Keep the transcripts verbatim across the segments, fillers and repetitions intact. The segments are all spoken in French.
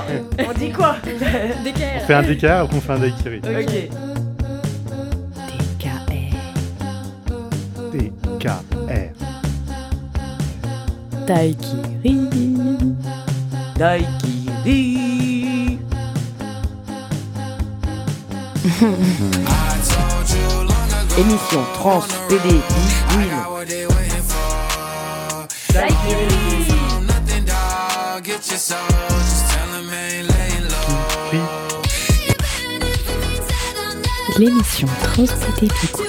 On dit quoi? D K R. On fait un D K R ou on fait un daiquiri? Ok. D K R. D K R. Daiquiri. Daiquiri. Émission Trans P D Big Daiquiri. L'émission Trans-P D Big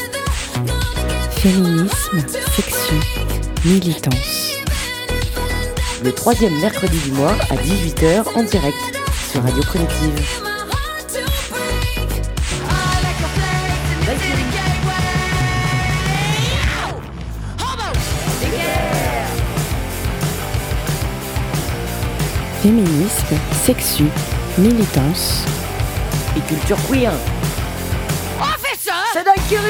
Féminisme, section, militance. Le troisième mercredi du mois à dix-huit heures en direct sur Radio Primitive. Féminisme, sexu, militance. Et culture queer. C'est Daiquiri.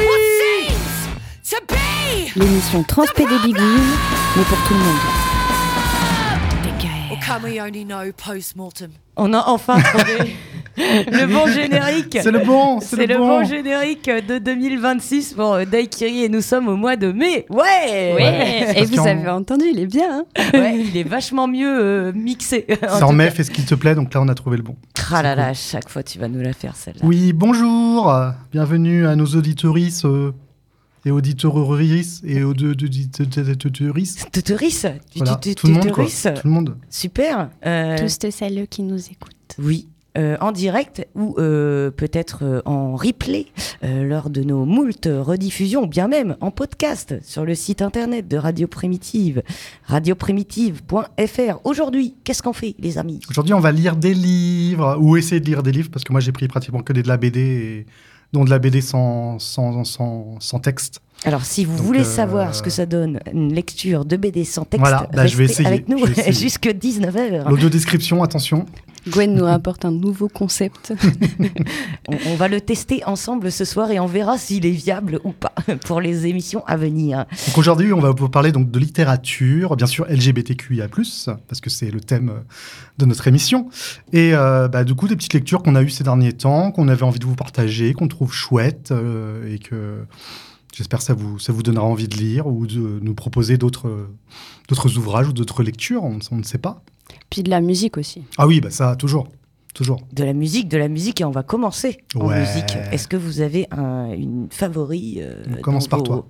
L'émission Trans-P D Big mais pour tout le monde. D K R. Can we only know post-mortem? On a enfin trouvé le bon générique. C'est le bon, c'est, C'est le, le bon. bon générique de deux mille vingt-six pour euh, Daiquiri et nous sommes au mois de mai. Ouais. Ouais. Et Parce vous qu'en- avez entendu, il est bien. Hein. Ouais, il est vachement mieux euh, mixé. C'est en mai, fais ce qu'il te plaît, donc là on a trouvé le bon. Ah là là, chaque fois tu vas nous la faire celle-là. Oui, bonjour, bienvenue à nos auditoristes euh, et auditoristes et auditoristes. Tutoris. Voilà, tout le monde quoi, Tutoris. tout le monde. Super. Euh, Tous celles qui nous écoutent. Oui. Euh, en direct ou euh, peut-être euh, en replay euh, lors de nos moultes rediffusions, bien même en podcast sur le site internet de Radio Primitive, radio primitive point f r. Aujourd'hui, qu'est-ce qu'on fait, les amis? Aujourd'hui, on va lire des livres, ou essayer de lire des livres, parce que moi j'ai pris pratiquement que des de la B D, et... dont de la B D sans, sans, sans, sans texte. Alors, si vous Donc, voulez euh, savoir ce que ça donne, une lecture de B D sans texte, Voilà, bah, je vais restez essayer, avec nous je vais essayer. jusqu'à dix-neuf heures. L'audio-description, attention. Gwen nous rapporte un nouveau concept. On, on va le tester ensemble ce soir et on verra s'il est viable ou pas pour les émissions à venir. Donc aujourd'hui, on va vous parler donc de littérature, bien sûr L G B T Q I A plus, parce que c'est le thème de notre émission. Et euh, bah, du coup, des petites lectures qu'on a eues ces derniers temps, qu'on avait envie de vous partager, qu'on trouve chouettes, euh, et que j'espère que ça vous, ça vous donnera envie de lire ou de nous proposer d'autres, d'autres ouvrages ou d'autres lectures, on, on ne sait pas. Puis de la musique aussi. Ah oui, bah ça, toujours. Toujours. De la musique, de la musique, et on va commencer en Ouais. musique. Est-ce que vous avez un, une favori euh, On commence dans par vos- toi.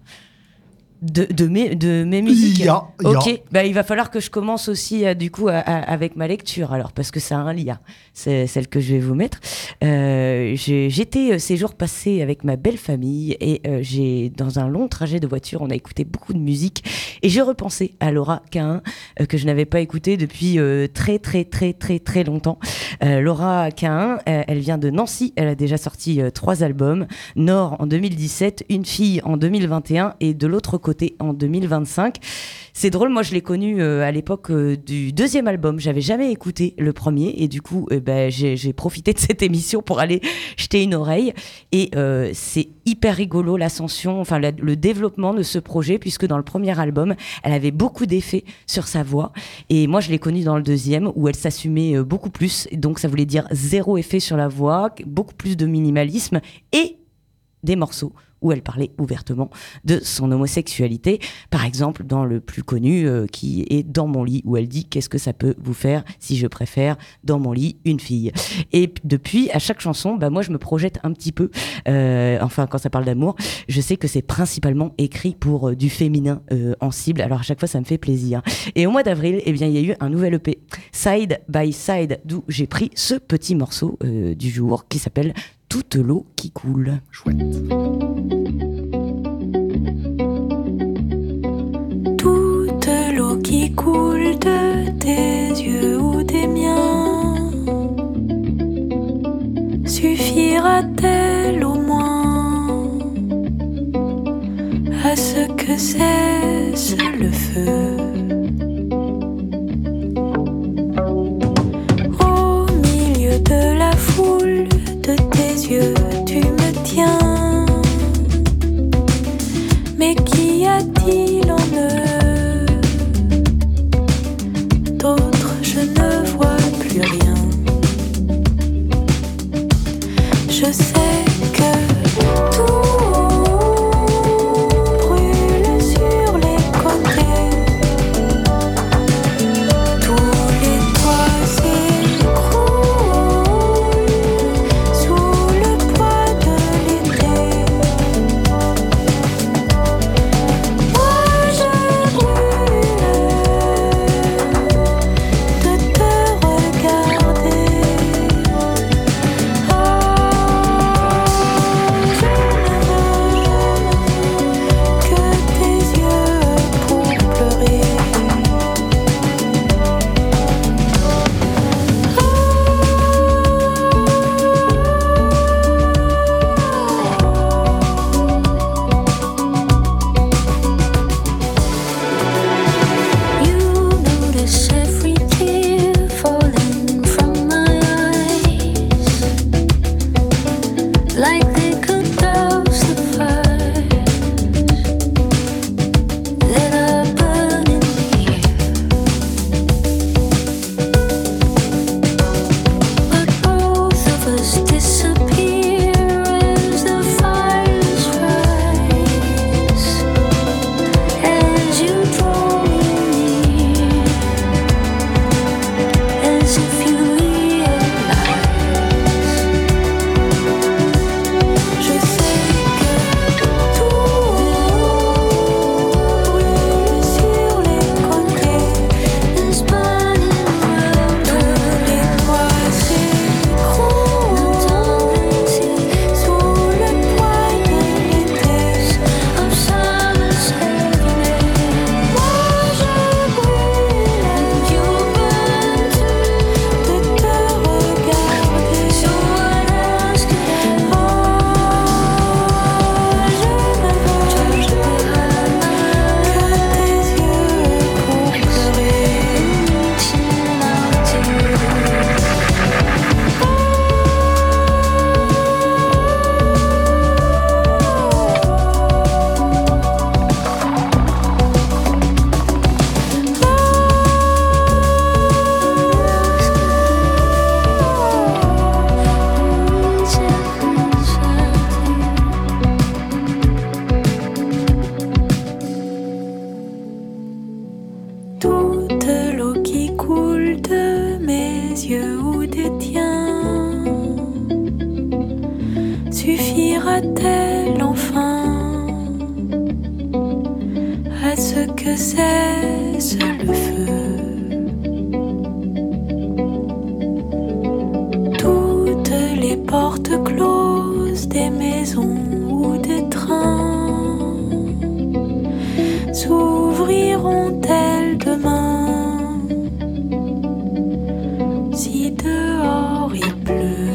De, de, mes, de mes musiques. Ya, ya. Ok, bah, il va falloir que je commence aussi euh, du coup à- à- avec ma lecture alors parce que ça a un lien. C'est celle que je vais vous mettre. Euh, j'ai- j'étais euh, ces jours passés avec ma belle famille et euh, j'ai dans un long trajet de voiture, on a écouté beaucoup de musique et j'ai repensé à Laura Cahin euh, que je n'avais pas écouté depuis euh, très très très très très longtemps. Euh, Laura Cahin, euh, elle vient de Nancy, elle a déjà sorti euh, trois albums. Nord en deux mille dix-sept, Une fille en deux mille vingt et un et de l'autre côté en deux mille vingt-cinq. C'est drôle, moi je l'ai connue euh, à l'époque euh, du deuxième album. J'avais jamais écouté le premier et du coup euh, ben, j'ai, j'ai profité de cette émission pour aller jeter une oreille. Et euh, c'est hyper rigolo l'ascension, enfin la- le développement de ce projet puisque dans le premier album, elle avait beaucoup d'effets sur sa voix. Et moi je l'ai connue dans le deuxième où elle s'assumait euh, beaucoup plus. Et donc ça voulait dire zéro effet sur la voix, beaucoup plus de minimalisme et des morceaux où elle parlait ouvertement de son homosexualité. Par exemple, dans le plus connu, euh, qui est Dans mon lit, où elle dit « Qu'est-ce que ça peut vous faire si je préfère dans mon lit une fille ?» Et p- depuis, à chaque chanson, bah, moi, je me projette un petit peu. Euh, enfin, quand ça parle d'amour, je sais que c'est principalement écrit pour euh, du féminin euh, en cible. Alors, à chaque fois, ça me fait plaisir. Et au mois d'avril, eh bien, il y a eu un nouvel E P, Side by Side, d'où j'ai pris ce petit morceau euh, du jour qui s'appelle « Toute l'eau qui coule ». Chouette. Toute l'eau qui coule de tes yeux ou des miens suffira-t-elle au moins à ce que cesse le feu? Au milieu de la foule de tes yeux, tu me tiens. Mais qu'y a-t-il en eux? D'autres, je ne vois plus rien. Je sais que tout brûle sur les côtés. Tous les toits s'écroulent sous le poids de l'été. Moi je brûle de te regarder. Ah, je ne veux que tes yeux pour pleurer. You notice every tear falling from my eyes, like they could douse the fires that are burning me. But both of us disappear as the fires rise, as you draw me near, as if you realize. Je sais que tout brûle sur les côtés. It's burning around. Tous les toits s'écroulent sous le poids de l'été. Of summer's heaviness. Moi je brûle and you burn too. De te regarder. So what else could I do? Oh, je ne veux que tes yeux pour pleurer. Toute l'eau qui coule de mes yeux ou des tiens suffira-t-elle enfin à ce que cesse le feu? Toutes les portes closes des maisons ou des trains s'ouvriront-elles demain si dehors il pleut?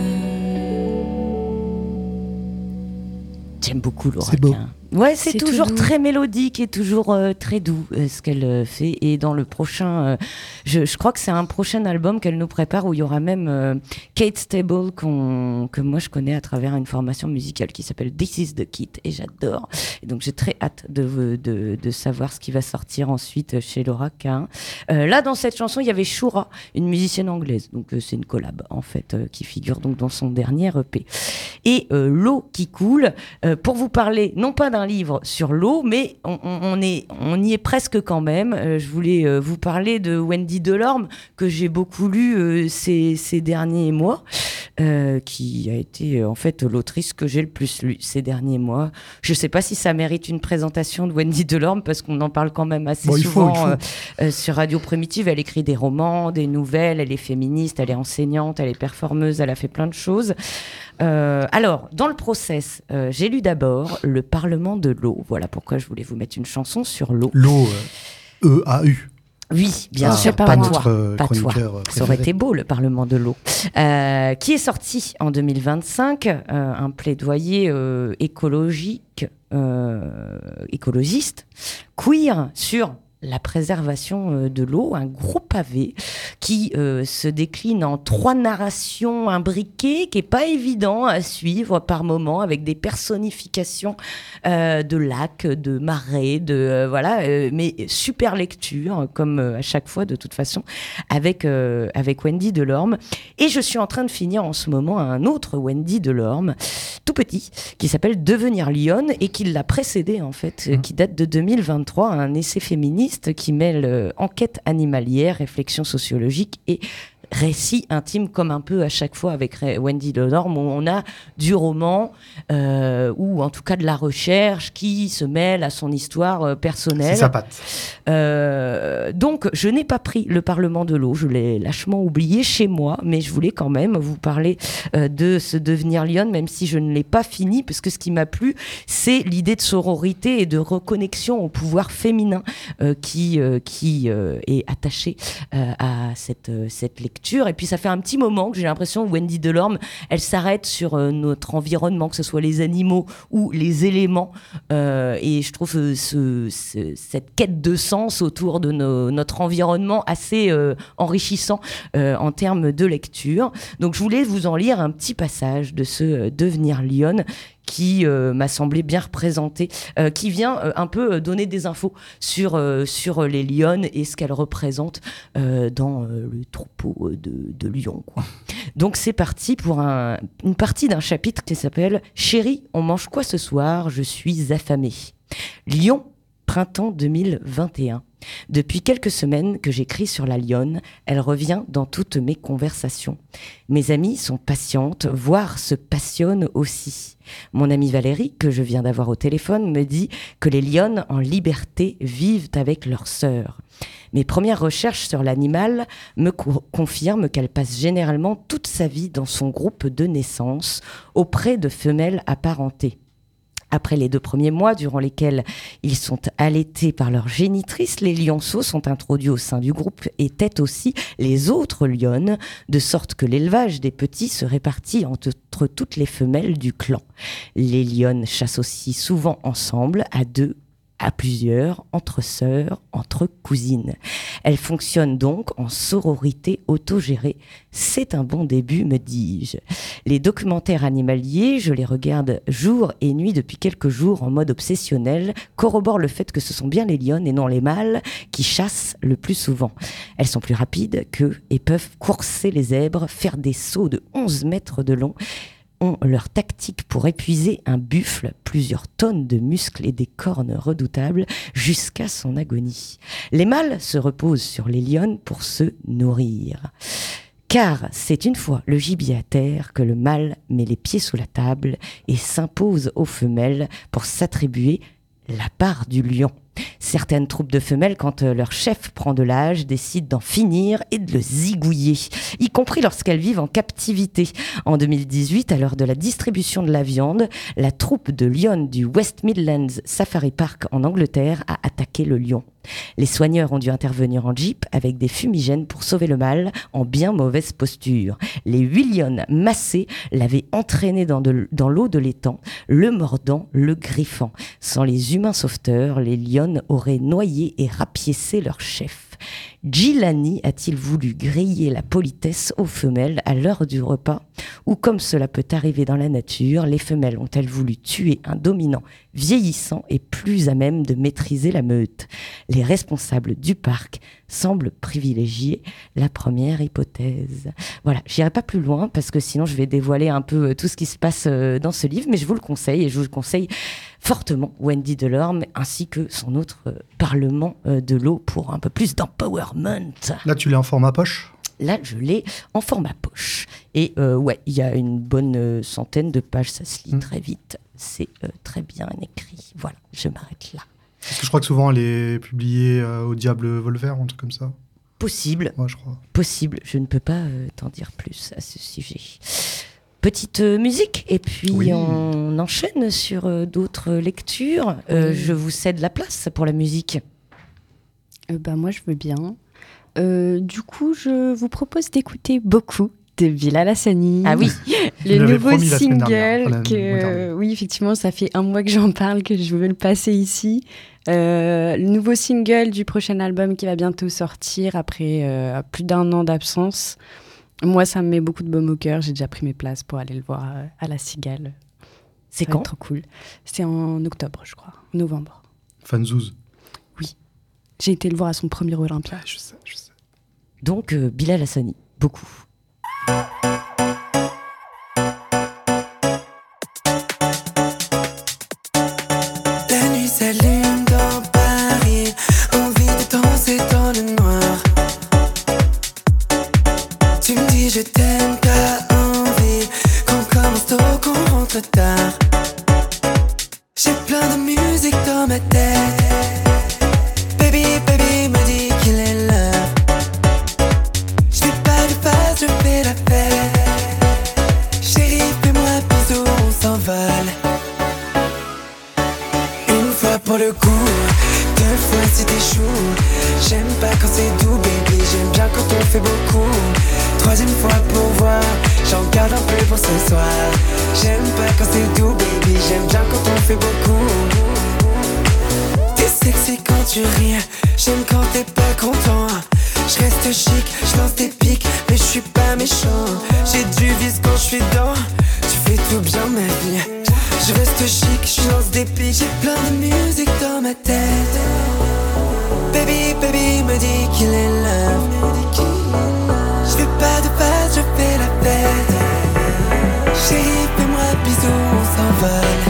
J'aime beaucoup Laura C'est beau. Quin. Ouais, c'est, C'est tout toujours doux. très mélodique et toujours euh, très doux euh, ce qu'elle euh, fait. Et dans le prochain, euh, je, je crois que c'est un prochain album qu'elle nous prépare où il y aura même euh, Kate Stable qu'on, que moi je connais à travers une formation musicale qui s'appelle This is the Kit et j'adore. Et donc j'ai très hâte de, de, de savoir ce qui va sortir ensuite chez Laura Quin. Euh, là, dans cette chanson, il y avait Shura, une musicienne anglaise. Donc euh, c'est une collab en fait euh, qui figure donc dans son dernier E P. Et euh, L'eau qui coule, euh, pour vous parler non pas d'un livre sur l'eau, mais on, on, on, est, on y est presque quand même. Euh, je voulais euh, vous parler de Wendy Delorme, que j'ai beaucoup lu euh, ces, ces derniers mois, euh, qui a été euh, en fait l'autrice que j'ai le plus lu ces derniers mois. Je ne sais pas si ça mérite une présentation de Wendy Delorme, parce qu'on en parle quand même assez Bon, il faut, souvent il faut. euh, euh, sur Radio Primitive. Elle écrit des romans, des nouvelles, elle est féministe, elle est enseignante, elle est performeuse, elle a fait plein de choses. Euh, alors, dans le process, euh, j'ai lu d'abord Le Parlement de l'eau. Voilà pourquoi je voulais vous mettre une chanson sur l'eau. L'eau, euh, E A U. Oui, bien Ah, sûr, pas pas notre, toi, euh, pas toi. chroniqueur, euh, Ça aurait préféré. été beau, Le Parlement de l'eau, euh, qui est sorti en deux mille vingt-cinq, euh, un plaidoyer euh, écologique, euh, écologiste, queer sur la préservation euh, de l'eau, un gros pavé qui euh, se décline en trois narrations imbriquées, qui est pas évident à suivre par moments, avec des personnifications euh, de lacs, de marais, de euh, voilà, euh, mais super lecture comme euh, à chaque fois de toute façon avec euh, avec Wendy Delorme. Et je suis en train de finir en ce moment un autre Wendy Delorme, tout petit, qui s'appelle Devenir lionne et qui l'a précédé en fait, mmh. qui date de deux mille vingt-trois, un essai féministe qui mêle euh, enquête animalière, réflexion sociologique et récit intime, comme un peu à chaque fois avec Wendy Delorme, où on a du roman euh, ou en tout cas de la recherche qui se mêle à son histoire euh, personnelle. C'est sa patte. Euh, donc, je n'ai pas pris le Parlement de l'eau, je l'ai lâchement oublié chez moi, mais je voulais quand même vous parler euh, de ce Devenir lionne, même si je ne l'ai pas fini, parce que ce qui m'a plu, c'est l'idée de sororité et de reconnexion au pouvoir féminin euh, qui, euh, qui euh, est attaché euh, à cette, euh, cette lecture. Et puis ça fait un petit moment que j'ai l'impression que Wendy Delorme, elle s'arrête sur euh, notre environnement, que ce soit les animaux ou les éléments. Euh, et je trouve euh, ce, ce, cette quête de sens autour de nos, notre environnement assez euh, enrichissant euh, en termes de lecture. Donc je voulais vous en lire un petit passage de ce euh, Devenir lionne qui euh, m'a semblé bien représenté, euh, qui vient euh, un peu euh, donner des infos sur, euh, sur les lionnes et ce qu'elles représentent euh, dans euh, le troupeau de, de lions, quoi. Donc c'est parti pour un, une partie d'un chapitre qui s'appelle « Chérie, on mange quoi ce soir ? Je suis affamée ». Lyon, printemps deux mille vingt et un. Depuis quelques semaines que j'écris sur la lionne, elle revient dans toutes mes conversations. Mes amies sont patientes, voire se passionnent aussi. Mon amie Valérie, que je viens d'avoir au téléphone, me dit que les lionnes en liberté vivent avec leurs sœurs. Mes premières recherches sur l'animal me co- confirment qu'elle passe généralement toute sa vie dans son groupe de naissance, auprès de femelles apparentées. Après les deux premiers mois durant lesquels ils sont allaités par leur génitrice, les lionceaux sont introduits au sein du groupe et têtent aussi les autres lionnes, de sorte que l'élevage des petits se répartit entre toutes les femelles du clan. Les lionnes chassent aussi souvent ensemble, à deux, à plusieurs, entre sœurs, entre cousines. Elles fonctionnent donc en sororité autogérée. C'est un bon début, me dis-je. Les documentaires animaliers, je les regarde jour et nuit depuis quelques jours en mode obsessionnel, corroborent le fait que ce sont bien les lionnes et non les mâles qui chassent le plus souvent. Elles sont plus rapides qu'eux et peuvent courser les zèbres, faire des sauts de onze mètres de long, ont leur tactique pour épuiser un buffle, plusieurs tonnes de muscles et des cornes redoutables jusqu'à son agonie. Les mâles se reposent sur les lionnes pour se nourrir. Car c'est une fois le gibier à terre que le mâle met les pieds sous la table et s'impose aux femelles pour s'attribuer la part du lion. Certaines troupes de femelles, quand leur chef prend de l'âge, décident d'en finir et de le zigouiller, y compris lorsqu'elles vivent en captivité. En deux mille dix-huit, à l'heure de la distribution de la viande, la troupe de lionnes du West Midlands Safari Park en Angleterre a attaqué le lion. Les soigneurs ont dû intervenir en jeep avec des fumigènes pour sauver le mâle en bien mauvaise posture. Les huit lionnes massées l'avaient entraîné dans, de, dans l'eau de l'étang, le mordant, le griffant. Sans les humains sauveteurs, les lionnes auraient noyé et rapiécé leur chef. Gilani a-t-il voulu griller la politesse aux femelles à l'heure du repas, ou comme cela peut arriver dans la nature, les femelles ont-elles voulu tuer un dominant vieillissant et plus à même de maîtriser la meute? Les responsables du parc semblent privilégier la première hypothèse. Voilà, j'irai pas plus loin parce que sinon je vais dévoiler un peu tout ce qui se passe dans ce livre, mais je vous le conseille et je vous le conseille fortement, Wendy Delorme, ainsi que son autre euh, Parlement euh, de l'eau pour un peu plus d'empowerment. Là, tu l'as en format poche ? Là, je l'ai en format poche. Et euh, ouais, il y a une bonne euh, centaine de pages, ça se lit mmh. très vite. C'est euh, très bien écrit. Voilà, je m'arrête là. Parce que je crois que souvent, elle est publiée euh, au Diable Volver, un truc comme ça. Possible. Ouais, je crois. Possible. Je ne peux pas euh, t'en dire plus à ce sujet. Petite euh, musique, et puis oui. on enchaîne sur euh, d'autres lectures. Euh, oui. Je vous cède la place pour la musique. Euh, bah, moi, je veux bien. Euh, du coup, je vous propose d'écouter beaucoup de Bilal Hassani. Ah oui, le nouveau single. Que, oui, effectivement, ça fait un mois que j'en parle, que je veux le passer ici. Euh, le nouveau single du prochain album qui va bientôt sortir après euh, plus d'un an d'absence. Moi, ça me met beaucoup de baume au cœur. J'ai déjà pris mes places pour aller le voir euh, à la Cigale. C'est Ça va quand être trop cool. C'est en octobre, je crois. Novembre. Fanzouz. J'ai été le voir à son premier Olympia. Ouais, je sais, je sais. Donc, euh, Bilal Hassani, beaucoup. La nuit s'allume dans Paris, envie de danser dans le noir. Tu me dis je t'aime, t'as envie qu'on commence tôt, qu'on rentre tard. J'ai plein de musique dans ma tête. Baby, baby, me dis qu'il est l'heure. Je fais pas de phase, je fais la fête. Chérie, fais-moi bisous, on s'envole. Une fois pour le coup, deux fois si t'es chou. J'aime pas quand c'est doux, baby, j'aime bien quand on fait beaucoup. Troisième fois pour voir, j'en garde un peu pour ce soir. J'aime pas quand c'est doux, baby, j'aime bien quand on fait beaucoup. T'es sexy quand tu ris, j'aime quand t'es pas content. Je reste chic, je lance des pics, mais je suis pas méchant. J'ai du vice quand je suis dedans, tu fais tout bien ma vie. Je reste chic, je lance des pics, j'ai plein de musique dans ma tête. Baby, baby, me dis qu'il est l'heure. Je fais pas de phase, je fais la fête. Chérie, fais-moi bisous, on s'envole.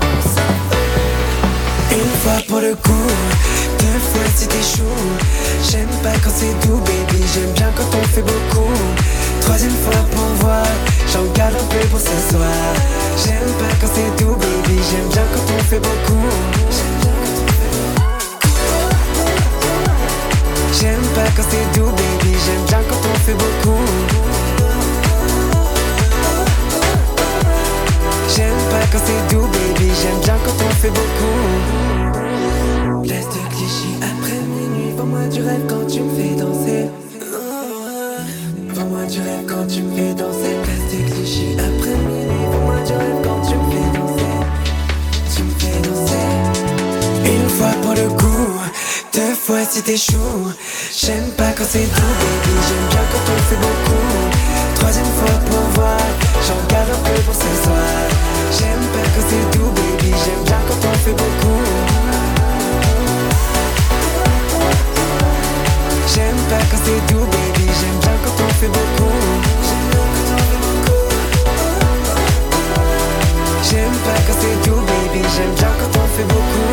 Une fois pour le coup, deux fois si t'es chou. J'aime pas quand c'est doux, baby, j'aime bien quand on fait beaucoup. Troisième fois pour voir, j'en garde un peu pour ce soir. J'aime pas quand c'est doux, baby, j'aime bien quand on fait beaucoup. J'aime pas quand c'est doux, baby, j'aime bien quand on fait beaucoup. J'aime pas quand c'est doux, baby, j'aime bien quand on fait beaucoup. Place de Clichy après minuit, vends-moi du rêve quand tu me fais danser. Vends-moi du rêve quand tu me fais danser. Place de Clichy après minuit, vends-moi du rêve quand tu me fais danser. Tu me fais danser. Une fois pour le coup, deux fois si t'es chou. J'aime pas quand c'est doux, baby, j'aime bien quand on fait beaucoup. Troisième fois pour voir, j'en garde un peu pour ce soir. J'aime pas quand c'est doux, baby, j'aime bien quand on fait beaucoup. J'aime pas quand c'est doux, baby, j'aime bien quand on fait beaucoup. J'aime pas quand c'est doux, baby, j'aime bien quand on fait beaucoup.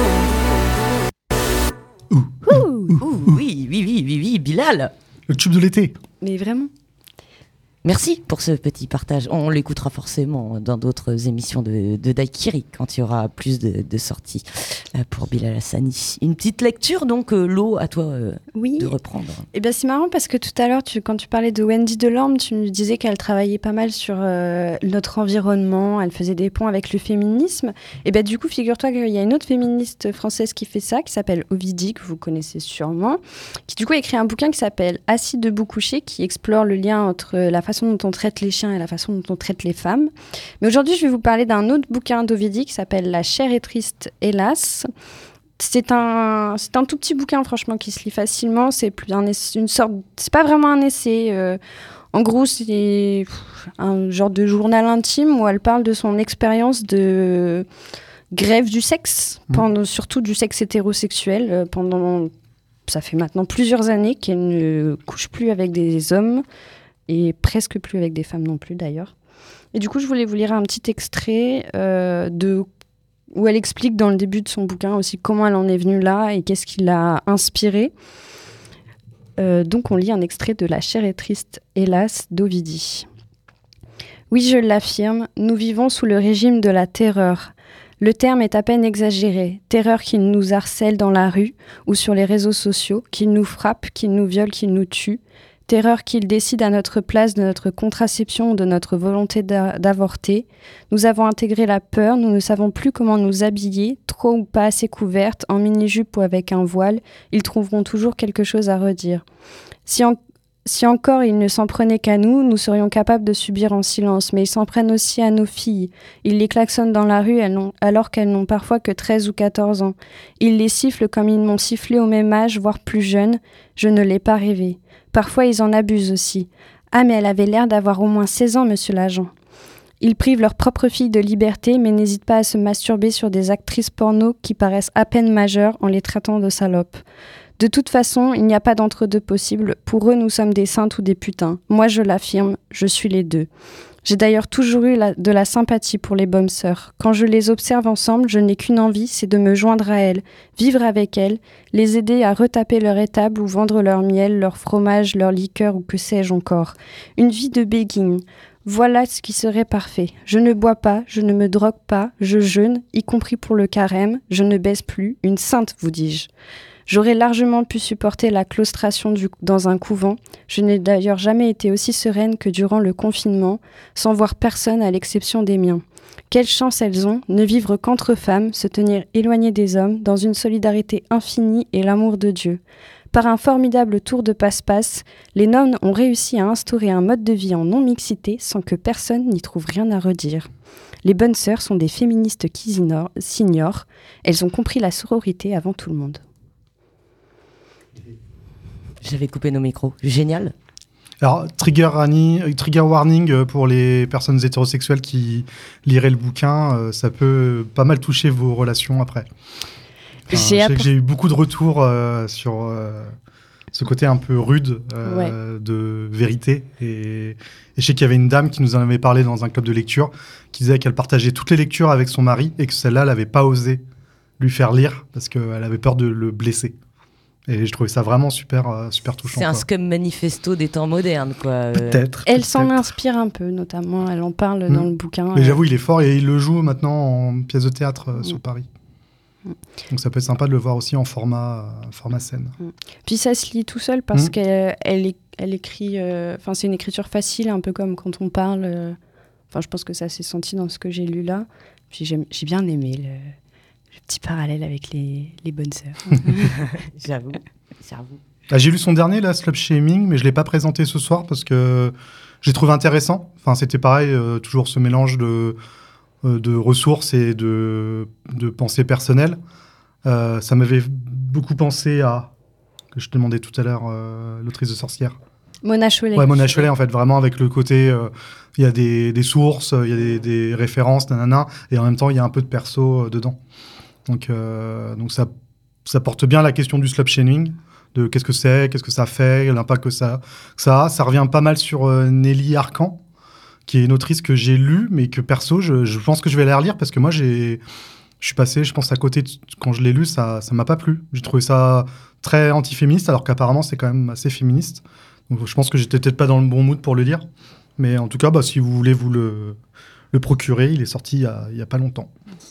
Ouh, ouh, oui, oui, oui, oui, oui, Bilal. Le tube de l'été. Mais vraiment. Merci pour ce petit partage. On l'écoutera forcément dans d'autres émissions de, de Daiquiri quand il y aura plus de, de sorties euh, pour Bilal Hassani. Une petite lecture, donc, euh, Lo, à toi euh, Oui. de reprendre. Eh bien, c'est marrant parce que tout à l'heure, tu, quand tu parlais de Wendy Delorme, tu nous disais qu'elle travaillait pas mal sur euh, notre environnement, elle faisait des ponts avec le féminisme. Et bien, du coup, figure-toi qu'il y a une autre féministe française qui fait ça, qui s'appelle Ovidie, que vous connaissez sûrement, qui du coup a écrit un bouquin qui s'appelle Assis debout couché, qui explore le lien entre la façon dont on traite les chiens et la façon dont on traite les femmes. Mais aujourd'hui, je vais vous parler d'un autre bouquin d'Ovidie qui s'appelle La chair est triste, hélas. C'est un, c'est un tout petit bouquin, franchement, qui se lit facilement. C'est plus un, une sorte, c'est pas vraiment un essai. Euh, en gros, c'est un genre de journal intime où elle parle de son expérience de grève du sexe, mmh. pendant, surtout du sexe hétérosexuel. Euh, pendant, ça fait maintenant plusieurs années qu'elle ne couche plus avec des hommes et presque plus avec des femmes non plus, d'ailleurs. Et du coup, je voulais vous lire un petit extrait euh, de où elle explique dans le début de son bouquin aussi comment elle en est venue là et qu'est-ce qui l'a inspirée. Euh, donc on lit un extrait de La chair est triste, hélas, d'Ovidie. Oui, je l'affirme, nous vivons sous le régime de la terreur. Le terme est à peine exagéré, terreur qui nous harcèle dans la rue ou sur les réseaux sociaux, qui nous frappe, qui nous viole, qui nous tue. Terreur qu'il décide à notre place de notre contraception ou de notre volonté d'a- d'avorter. Nous avons intégré la peur, nous ne savons plus comment nous habiller, trop ou pas assez couvertes, en mini-jupe ou avec un voile. Ils trouveront toujours quelque chose à redire. Si, en, si encore ils ne s'en prenaient qu'à nous, nous serions capables de subir en silence, mais ils s'en prennent aussi à nos filles. Ils les klaxonnent dans la rue elles alors qu'elles n'ont parfois que treize ou quatorze ans. Ils les sifflent comme ils m'ont sifflé au même âge, voire plus jeune. Je ne l'ai pas rêvé. Parfois ils en abusent aussi. Ah mais elle avait l'air d'avoir au moins seize ans, monsieur l'agent. Ils privent leur propre fille de liberté, mais n'hésitent pas à se masturber sur des actrices porno qui paraissent à peine majeures en les traitant de salopes. De toute façon, il n'y a pas d'entre-deux possible. Pour eux, nous sommes des saintes ou des putains. Moi, je l'affirme, je suis les deux. J'ai d'ailleurs toujours eu la, de la sympathie pour les bonnes sœurs. Quand je les observe ensemble, je n'ai qu'une envie, c'est de me joindre à elles, vivre avec elles, les aider à retaper leur étable ou vendre leur miel, leur fromage, leur liqueur ou que sais-je encore. Une vie de béguine. Voilà ce qui serait parfait. Je ne bois pas, je ne me drogue pas, je jeûne, y compris pour le carême, je ne baise plus, une sainte, vous dis-je. J'aurais largement pu supporter la claustration du, dans un couvent. Je n'ai d'ailleurs jamais été aussi sereine que durant le confinement, sans voir personne à l'exception des miens. Quelle chance elles ont, ne vivre qu'entre femmes, se tenir éloignées des hommes, dans une solidarité infinie et l'amour de Dieu. Par un formidable tour de passe-passe, les nonnes ont réussi à instaurer un mode de vie en non-mixité sans que personne n'y trouve rien à redire. Les bonnes sœurs sont des féministes qui s'ignorent. Elles ont compris la sororité avant tout le monde. J'avais coupé nos micros. Génial. Alors, trigger, warning, trigger warning pour les personnes hétérosexuelles qui liraient le bouquin, ça peut pas mal toucher vos relations après. Enfin, j'ai, je sais app... que j'ai eu beaucoup de retours euh, sur euh, ce côté un peu rude euh, ouais. de vérité. Et, et je sais qu'il y avait une dame qui nous en avait parlé dans un club de lecture, qui disait qu'elle partageait toutes les lectures avec son mari et que celle-là, elle n'avait pas osé lui faire lire parce qu'elle avait peur de le blesser. Et je trouvais ça vraiment super, euh, super touchant. C'est un quoi. scum manifesto des temps modernes, quoi. Peut-être. Elle peut-être. s'en inspire un peu, notamment. Elle en parle mmh. dans le bouquin. Mais euh... j'avoue, il est fort et il le joue maintenant en pièce de théâtre euh, mmh. sur Paris. Mmh. Donc ça peut être sympa de le voir aussi en format, euh, format scène. Mmh. Puis ça se lit tout seul parce mmh. qu'elle elle, elle écrit... Enfin, euh, c'est une écriture facile, un peu comme quand on parle. Enfin, euh, je pense que ça s'est senti dans ce que j'ai lu là. Puis j'ai, j'ai bien aimé le... petit parallèle avec les, les bonnes sœurs. J'avoue, j'avoue. Ah, j'ai lu son dernier, là, Slut Shaming, mais je ne l'ai pas présenté ce soir parce que j'ai trouvé intéressant. Enfin, c'était pareil, euh, toujours ce mélange de, euh, de ressources et de, de pensées personnelles. Euh, ça m'avait beaucoup pensé à, que je te demandais tout à l'heure, euh, l'autrice de Sorcière. Mona Chollet. Ouais, Mona Chollet, en fait, vraiment avec le côté, il euh, y a des, des sources, il y a des, des références, nanana, et en même temps, il y a un peu de perso euh, dedans. Donc, euh, donc ça, ça porte bien la question du slut-shaming, de qu'est-ce que c'est, qu'est-ce que ça fait, l'impact que ça, que ça a. Ça revient pas mal sur euh, Nelly Arcan, qui est une autrice que j'ai lue, mais que perso, je, je pense que je vais la relire parce que moi, j'ai, je suis passé, je pense, à côté, de, quand je l'ai lu, ça ne m'a pas plu. J'ai trouvé ça très antiféministe, alors qu'apparemment, c'est quand même assez féministe. Donc, je pense que j'étais peut-être pas dans le bon mood pour le lire. Mais en tout cas, bah, si vous voulez vous le, le procurer, il est sorti il n'y a, a pas longtemps.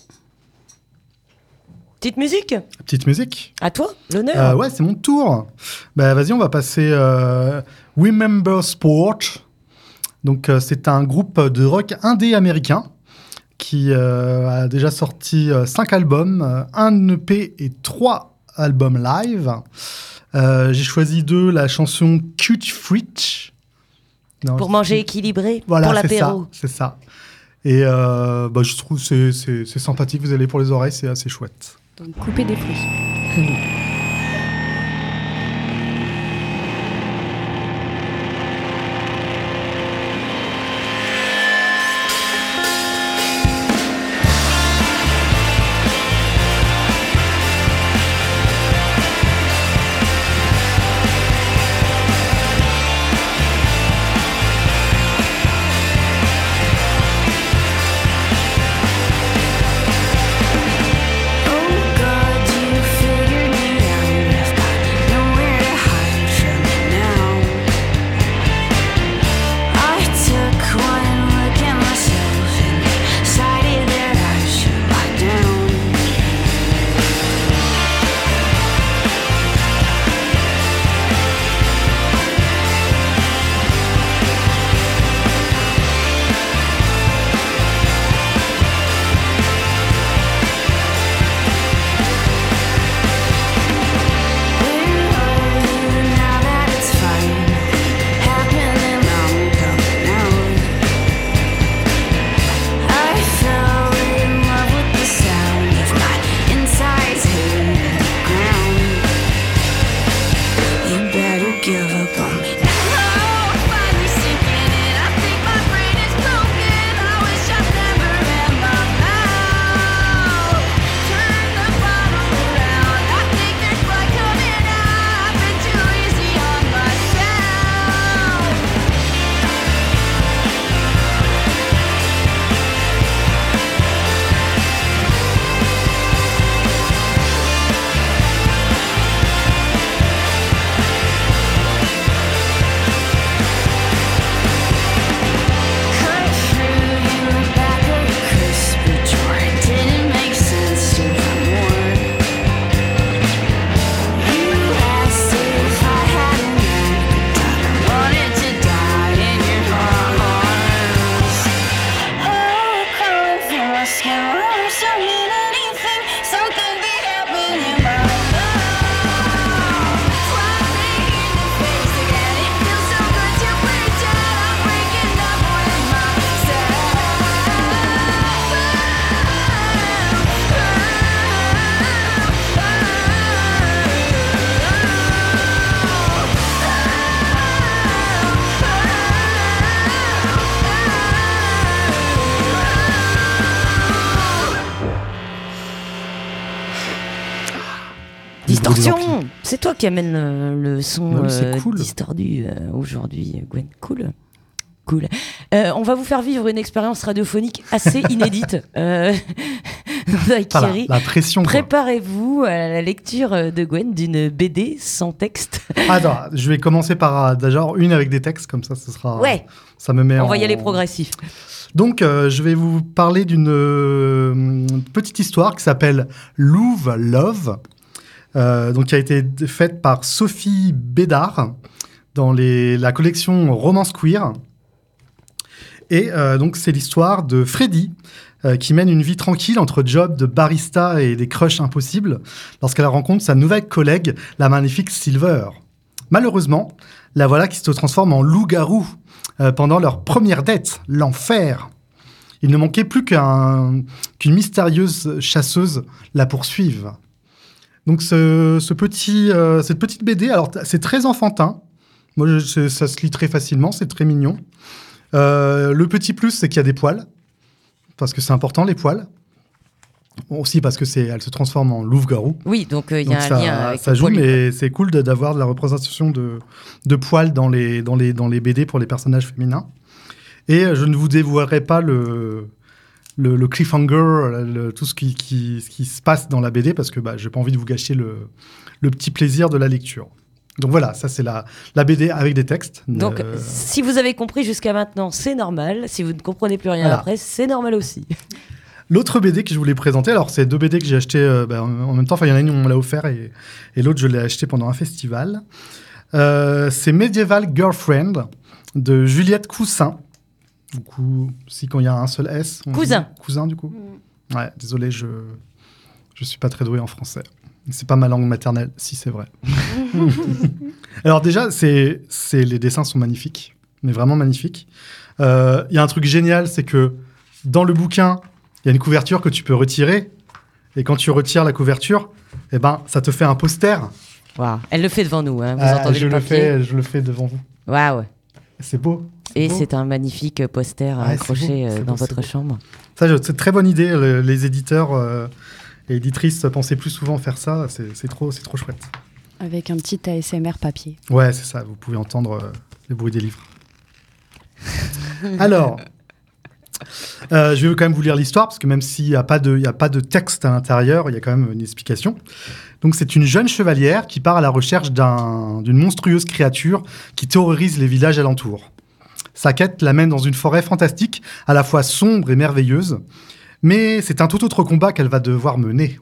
Petite musique Petite musique. À toi, l'honneur. Euh, ouais, c'est mon tour. Bah, vas-y, on va passer euh, Remember Sport. Donc, euh, c'est un groupe de rock indé américain qui euh, a déjà sorti euh, cinq albums, euh, un E P et trois albums live. Euh, j'ai choisi d'eux la chanson Cute Fritch. Non, pour manger équilibré, voilà, pour l'apéro. C'est ça, c'est ça. Et euh, bah, je trouve que c'est, c'est, c'est sympathique, vous allez pour les oreilles, c'est assez chouette. Donc, couper des fruits. Oh God, you figured me Distorsion. C'est toi qui amène euh, le son Bah oui, c'est euh, cool. distordu euh, aujourd'hui, Gwen. Cool. Cool. Euh, on va vous faire vivre une expérience radiophonique assez inédite. euh, avec Voilà, Thierry. la pression. quoi. Préparez-vous à la lecture de Gwen d'une B D sans texte. Attends, je vais commencer par euh, déjà une avec des textes, comme ça, ce sera. Ouais, Ça me met on en. va y aller progressif. Donc, euh, je vais vous parler d'une euh, petite histoire qui s'appelle Louve Love, euh, donc qui a été d- faite par Sophie Bédard dans les, la collection Romance Queer. Et euh, donc, c'est l'histoire de Freddy, euh, qui mène une vie tranquille entre job de barista et des crushs impossibles lorsqu'elle rencontre sa nouvelle collègue, la magnifique Silver. Malheureusement, la voilà qui se transforme en loup-garou euh, pendant leur première date, l'enfer. Il ne manquait plus qu'un, qu'une mystérieuse chasseuse la poursuive. Donc, ce, ce petit, euh, cette petite B D, alors t- c'est très enfantin. Moi, je- c'est- ça se lit très facilement, c'est très mignon. Euh, le petit plus, c'est qu'il y a des poils, parce que c'est important, les poils. Bon, aussi parce que c'est, elle se transforme en louve-garou. Oui, donc il y a Donc un ça, lien avec ça le joue, poilu. mais c'est cool de- d'avoir de la représentation de, de poils dans les, dans, les, dans les B D pour les personnages féminins. Et euh, je ne vous dévoilerai pas le, le, le cliffhanger, le- tout ce qui, qui, ce qui se passe dans la B D, parce que bah, je n'ai pas envie de vous gâcher le, le petit plaisir de la lecture. Donc voilà, ça c'est la, la B D avec des textes. Donc, Euh, si vous avez compris jusqu'à maintenant, c'est normal. Si vous ne comprenez plus rien Voilà. après, c'est normal aussi. L'autre B D que je voulais présenter, alors c'est deux B D que j'ai acheté euh, bah, en en même temps, enfin il y en a une on me l'a offert et, et l'autre je l'ai acheté pendant un festival. Euh, c'est Medieval Girlfriend de Juliette Coussin. Du coup, si quand il y a un seul S. on dit Cousin. Cousin du coup. Ouais, désolé, je je suis pas très doué en français. C'est pas ma langue maternelle, si c'est vrai. Alors déjà, c'est c'est les dessins sont magnifiques, mais vraiment magnifiques. Euh, Il y a un truc génial, c'est que dans le bouquin, il y a une couverture que tu peux retirer. Et quand tu retires la couverture, eh ben, ça te fait un poster. Waouh. Elle le fait devant nous, hein. vous Ah, entendez je le le papier. fais, je le fais devant vous. Waouh. C'est beau. Et beau. c'est un magnifique poster Ouais, c'est accroché beau, euh, c'est dans beau, c'est votre beau. chambre. Ça, je- c'est une très bonne idée. Le- les éditeurs euh, et éditrices pensaient plus souvent faire ça. C'est c'est trop, c'est trop chouette. Avec un petit A S M R papier. Ouais, c'est ça. Vous pouvez entendre euh, le bruit des livres. Alors, euh, je vais quand même vous lire l'histoire, parce que même s'il n'y a pas de, il y a pas de texte à l'intérieur, il y a quand même une explication. Donc, c'est une jeune chevalière qui part à la recherche d'un- d'une monstrueuse créature qui terrorise les villages alentours. Sa quête l'amène dans une forêt fantastique, à la fois sombre et merveilleuse, mais c'est un tout autre combat qu'elle va devoir mener.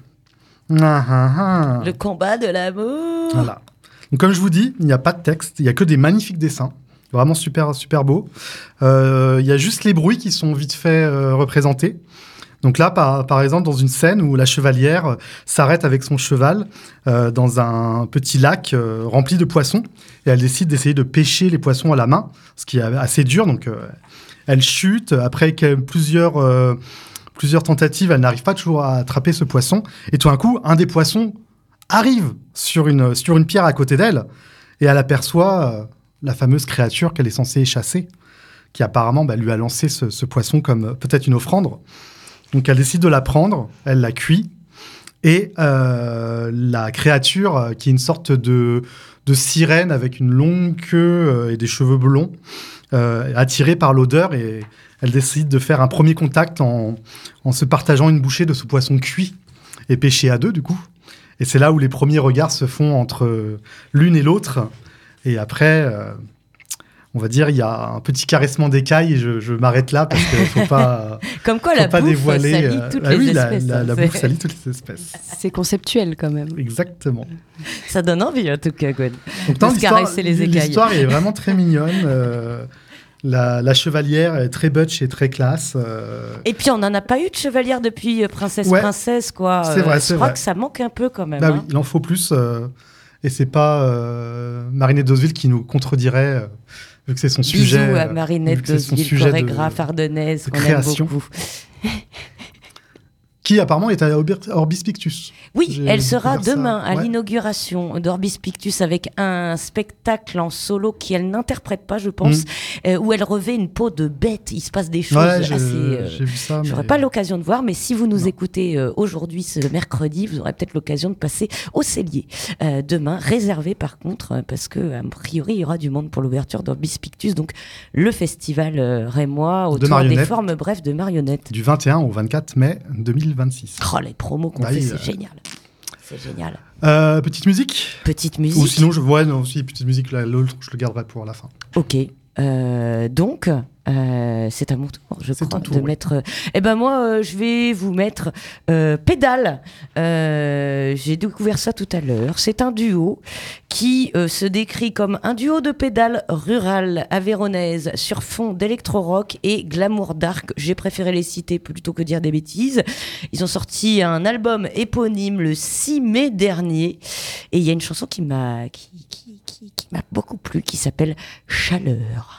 Ah, ah, ah. Le combat de l'amour. Voilà. Donc, comme je vous dis, il n'y a pas de texte, il n'y a que des magnifiques dessins. Vraiment super, super beau. Euh, Il y a juste les bruits qui sont vite fait euh, représentés. Donc là, par, par exemple, dans une scène où la chevalière euh, s'arrête avec son cheval euh, dans un petit lac euh, rempli de poissons, et elle décide d'essayer de pêcher les poissons à la main, ce qui est assez dur. Donc, euh, elle chute. Après que- plusieurs, euh, plusieurs tentatives, elle n'arrive pas toujours à attraper ce poisson. Et tout d'un coup, un des poissons arrive sur une, sur une pierre à côté d'elle, et elle aperçoit euh, la fameuse créature qu'elle est censée chasser, qui apparemment bah, lui a lancé ce, ce poisson comme euh, peut-être une offrande. Donc elle décide de la prendre, elle la cuit, et euh, la créature, euh, qui est une sorte de, de sirène avec une longue queue euh, et des cheveux blonds, euh, est attirée par l'odeur, et elle décide de faire un premier contact en, en se partageant une bouchée de ce poisson cuit et pêché à deux, du coup. Et c'est là où les premiers regards se font entre euh, l'une et l'autre. Et après, euh, on va dire, il y a un petit caressement d'écailles, et je, je m'arrête là parce qu'il ne faut pas, Comme quoi, faut la pas bouffe dévoiler. salit euh, toutes ah les oui, la, espèces. la, hein, la c'est- bouffe salit toutes les espèces. C'est conceptuel quand même. Exactement. Ça donne envie, en tout cas, Gwen. Donc, De se l'histoire- caresser les écailles. L'histoire est vraiment très mignonne. euh, la, la chevalière est très butch et très classe. euh, Et puis, on n'en a pas eu de chevalière depuis euh, Princesse Ouais. Princesse, quoi. C'est vrai, Euh, c'est Je crois vrai. que ça manque un peu, quand même. bah hein. oui, il en faut plus. euh, et c'est pas euh, Marinette Doseville qui nous contredirait, euh, vu que c'est son Bisous sujet. à euh, Marinette vu que c'est son Doseville, sujet de- chorégraphe ardennaise, de qu'on aime création. beaucoup. qui apparemment est à Orbi- Orbis Pictus. Oui, J'ai elle sera découvert ça. demain à Ouais. l'inauguration d'Orbis Pictus avec un spectacle en solo qu'elle n'interprète pas, je pense, Mm. euh, où elle revêt une peau de bête. Il se passe des choses Ouais, j'ai, assez... euh, j'ai vu ça. J'aurais mais- pas l'occasion de voir, mais si vous nous Non. écoutez euh, aujourd'hui, ce mercredi, vous aurez peut-être l'occasion de passer au Cellier euh, demain, réservé par contre, euh, parce que a priori il y aura du monde pour l'ouverture d'Orbis Pictus, donc le festival euh, rémois autour des marionnettes. formes brèves de marionnettes. Du vingt et un au vingt-quatre mai deux mille vingt-six. Oh, les promos qu'on Bah fait, oui, c'est euh. génial. C'est génial. Euh, petite musique. Petite musique. Ou sinon, je vois, non, si, petite musique, là, l'autre, je le garderai pour la fin. Ok. Euh, donc, euh, c'est à mon tour, je C'est crois, ton tour, de oui. mettre. Eh ben moi, euh, je vais vous mettre euh, Pédale. Euh, J'ai découvert ça tout à l'heure. C'est un duo qui euh, se décrit comme un duo de pédales rurales aveyronaises sur fond d'électro-rock et glamour dark. J'ai préféré les citer plutôt que dire des bêtises. Ils ont sorti un album éponyme le six mai dernier, et il y a une chanson qui m'a qui, qui, qui, qui m'a beaucoup plu, qui s'appelle Chaleur.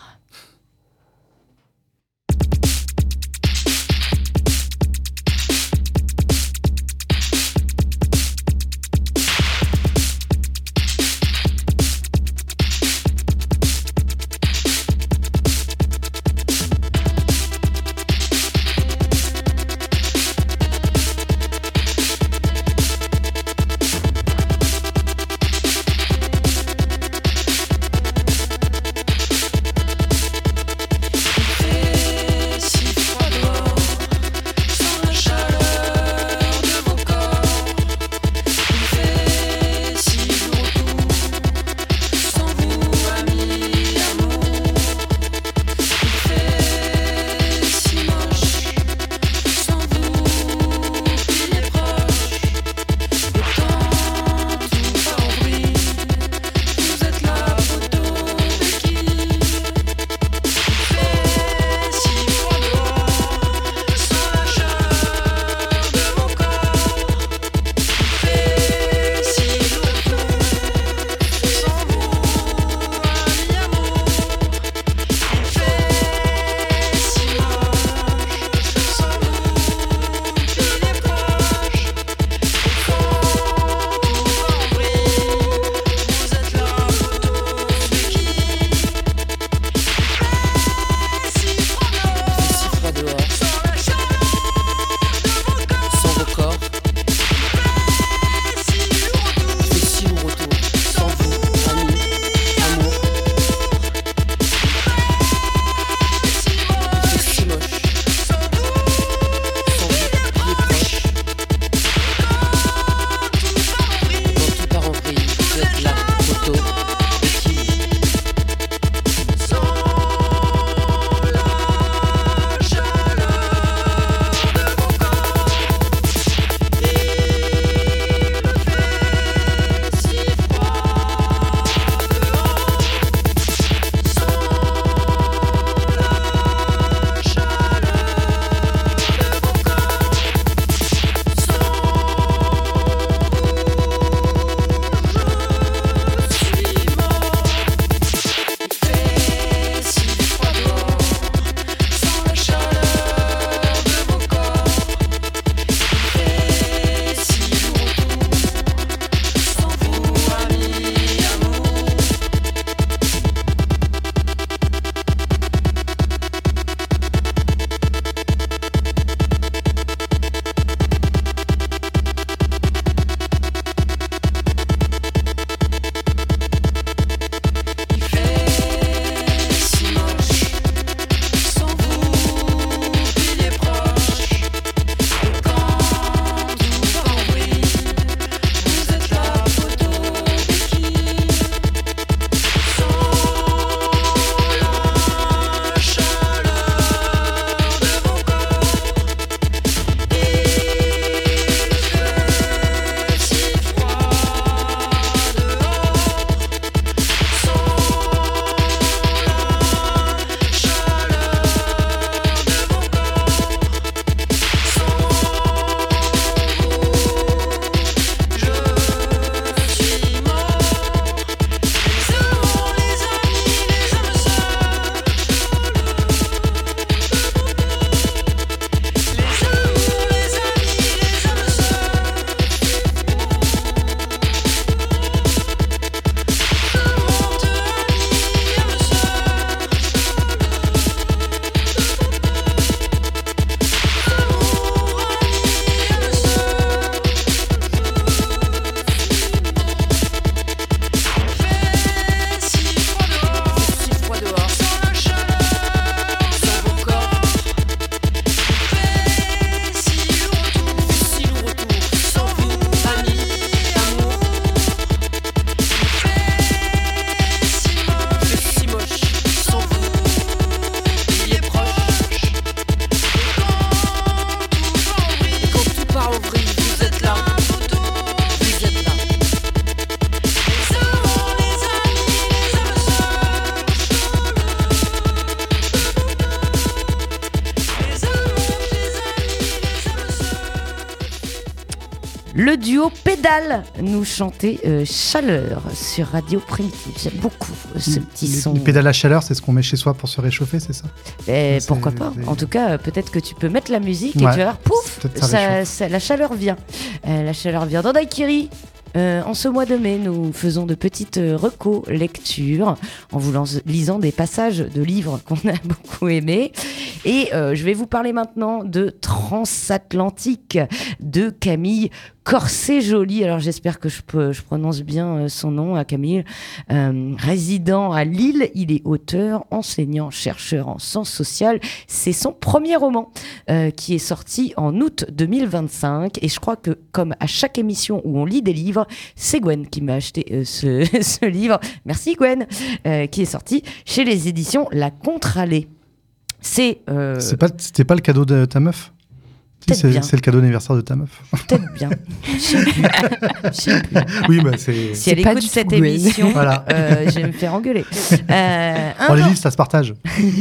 Le duo Pédale nous chantait euh, Chaleur sur Radio Primitive. J'aime beaucoup euh, ce petit les, son. Les pédales à chaleur, c'est ce qu'on met chez soi pour se réchauffer, c'est ça? Et C'est- pourquoi pas? c'est- En tout cas, euh, peut-être que tu peux mettre la musique et Ouais, tu vas voir, pouf, peut-être ça ça- réchauffe. ça- la chaleur vient. Euh, la chaleur vient. Dans Daikiri, euh, en ce mois de mai, nous faisons de petites euh, recos lectures en vous lance- lisant des passages de livres qu'on a beaucoup aimés. Et euh, je vais vous parler maintenant de Transatlantique de Camille Corset-Joly. Alors j'espère que je, peux, je prononce bien euh, son nom à Camille. Euh, résident à Lille, il est auteur, enseignant, chercheur en sciences sociales. C'est son premier roman euh, qui est sorti en août deux mille vingt-cinq. Et je crois que comme à chaque émission où on lit des livres, c'est Gwen qui m'a acheté euh, ce, ce livre. Merci Gwen, euh, qui est sorti chez les éditions La Contre-Allée. C'est euh, C'est pas, c'était pas le cadeau de ta meuf? Si, Peut-être c'est, bien. c'est le cadeau d'anniversaire de ta meuf. peut-être bien. Je sais plus. Je sais plus. Oui, bah c'est. Si elle pas écoute du cette tout Gwen. émission, Voilà. euh, je vais me faire engueuler. Euh, un, Bon, les ro- livres, ça se partage.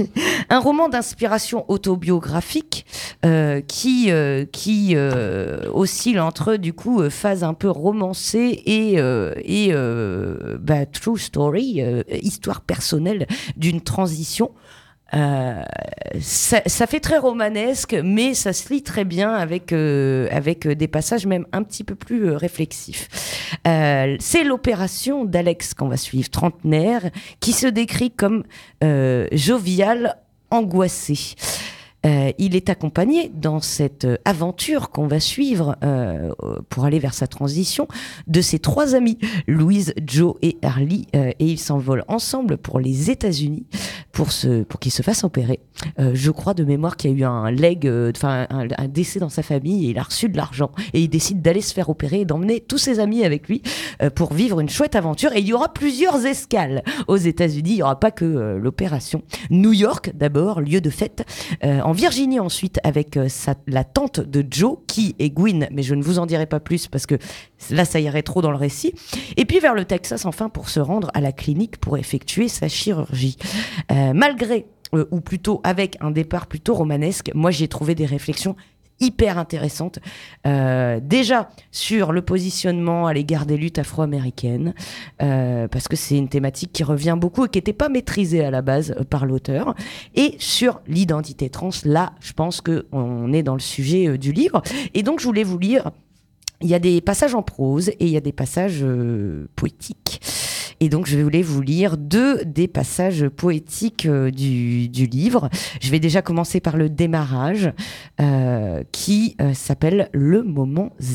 un roman d'inspiration autobiographique euh, qui, euh, qui euh, oscille entre du coup euh, phase un peu romancée et, euh, et euh, bah, true story, euh, histoire personnelle d'une transition. Euh, ça, ça fait très romanesque, mais ça se lit très bien avec, euh, avec des passages même un petit peu plus euh, réflexifs. Euh, c'est l'opération d'Alex qu'on va suivre, trentenaire, qui se décrit comme euh, jovial, angoissé. Euh, il est accompagné dans cette euh, aventure qu'on va suivre euh, pour aller vers sa transition de ses trois amis, Louise, Joe et Harley, euh, et ils s'envolent ensemble pour les États-Unis pour, se, pour qu'ils se fassent opérer. Euh, je crois de mémoire qu'il y a eu un leg, enfin un, un décès dans sa famille et il a reçu de l'argent et il décide d'aller se faire opérer et d'emmener tous ses amis avec lui euh, pour vivre une chouette aventure. Et il y aura plusieurs escales aux États-Unis. Il n'y aura pas que euh, l'opération. New York d'abord, lieu de fête. Euh, en Virginie ensuite avec euh, sa, la tante de Joe qui est Gwyn, mais je ne vous en dirai pas plus parce que là ça irait trop dans le récit. Et puis vers le Texas enfin pour se rendre à la clinique pour effectuer sa chirurgie. Euh, malgré euh, ou plutôt avec un départ plutôt romanesque, moi j'ai trouvé des réflexions hyper intéressante. Euh, déjà sur le positionnement à l'égard des luttes afro-américaines, euh, parce que c'est une thématique qui revient beaucoup et qui n'était pas maîtrisée à la base euh, par l'auteur. Et sur l'identité trans, là, je pense qu'on est dans le sujet euh, du livre. Et donc, je voulais vous lire. Il y a des passages en prose et il y a des passages euh, poétiques. Et donc, je voulais vous lire deux des passages poétiques euh, du, du livre. Je vais déjà commencer par le démarrage euh, qui euh, s'appelle « Le moment zéro ».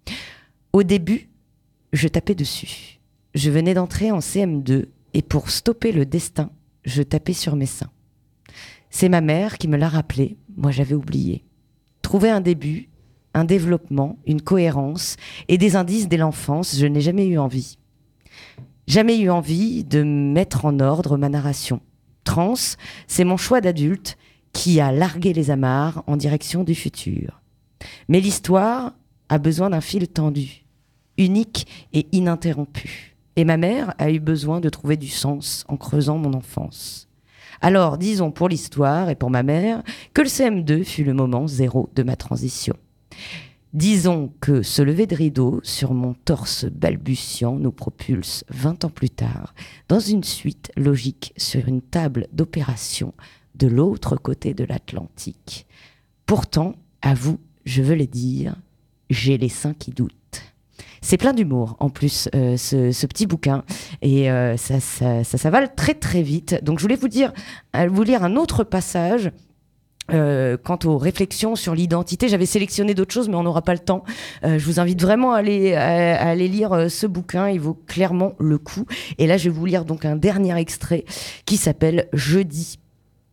Au début, je tapais dessus. Je venais d'entrer en C M deux et pour stopper le destin, je tapais sur mes seins. C'est ma mère qui me l'a rappelé, moi j'avais oublié. Trouver un début, un développement, une cohérence et des indices dès l'enfance, je n'ai jamais eu envie. Jamais eu envie de mettre en ordre ma narration. Trans, c'est mon choix d'adulte qui a largué les amarres en direction du futur. Mais l'histoire a besoin d'un fil tendu, unique et ininterrompu. Et ma mère a eu besoin de trouver du sens en creusant mon enfance. Alors, disons pour l'histoire et pour ma mère que le C M deux fut le moment zéro de ma transition. Disons que ce lever de rideau sur mon torse balbutiant nous propulse vingt ans plus tard dans une suite logique sur une table d'opération de l'autre côté de l'Atlantique. Pourtant, à vous, je veux le dire, j'ai les seins qui doutent. C'est plein d'humour en plus, euh, ce, ce petit bouquin, et euh, ça, ça, ça s'avale très très vite. Donc je voulais vous dire, euh, vous lire un autre passage. Euh, quant aux réflexions sur l'identité, j'avais sélectionné d'autres choses, mais on n'aura pas le temps. Euh, je vous invite vraiment à aller, à, à aller lire euh, ce bouquin, il vaut clairement le coup. Et là, je vais vous lire donc un dernier extrait qui s'appelle « Jeudi ».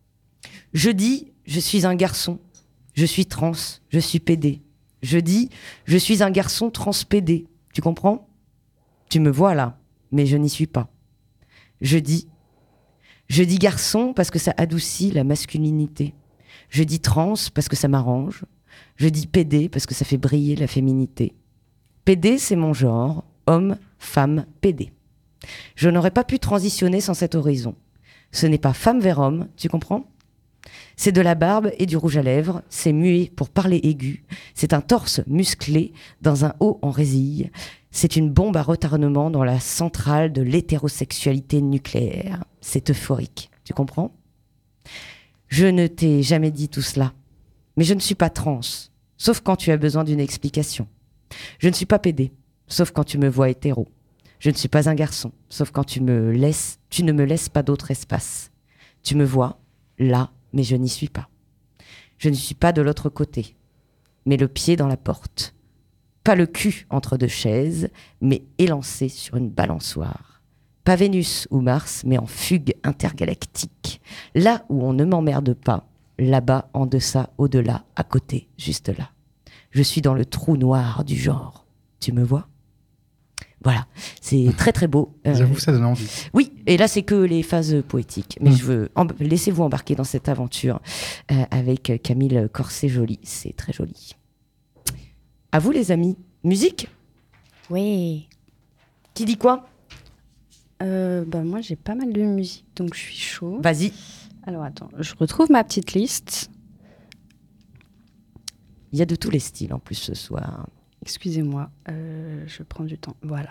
Jeudi, je suis un garçon, je suis trans, je suis pédé. Jeudi, je suis un garçon transpédé. Tu comprends ? Tu me vois là, mais je n'y suis pas. Jeudi, je dis garçon parce que ça adoucit la masculinité. Je dis trans parce que ça m'arrange. Je dis pédé parce que ça fait briller la féminité. Pédé, c'est mon genre. Homme, femme, pédé. Je n'aurais pas pu transitionner sans cet horizon. Ce n'est pas femme vers homme, tu comprends ? C'est de la barbe et du rouge à lèvres, c'est muet pour parler aigu, c'est un torse musclé dans un haut en résille, c'est une bombe à retardement dans la centrale de l'hétérosexualité nucléaire. C'est euphorique, tu comprends ? Je ne t'ai jamais dit tout cela, mais je ne suis pas trans, sauf quand tu as besoin d'une explication. Je ne suis pas pédé, sauf quand tu me vois hétéro. Je ne suis pas un garçon, sauf quand tu me laisses, tu ne me laisses pas d'autre espace. Tu me vois, là, mais je n'y suis pas. Je ne suis pas de l'autre côté, mais le pied dans la porte. Pas le cul entre deux chaises, mais élancé sur une balançoire. Pas Vénus ou Mars, mais en fugue intergalactique. Là où on ne m'emmerde pas, là-bas, en deçà, au-delà, à côté, juste là. Je suis dans le trou noir du genre. Tu me vois ? Voilà, c'est très très beau. Euh, J'avoue, ça donne envie. Oui, et là c'est que les phases poétiques. Mais mmh. je veux amb- laissez-vous embarquer dans cette aventure euh, avec Camille Corset-Joly. C'est très joli. À vous les amis. Musique ? Oui. Qui dit quoi ? euh, bah, Moi j'ai pas mal de musique, donc je suis chaud. Vas-y. Alors attends, je retrouve ma petite liste. Il y a de tous les styles en plus ce soir. Excusez-moi, euh, je prends du temps. Voilà.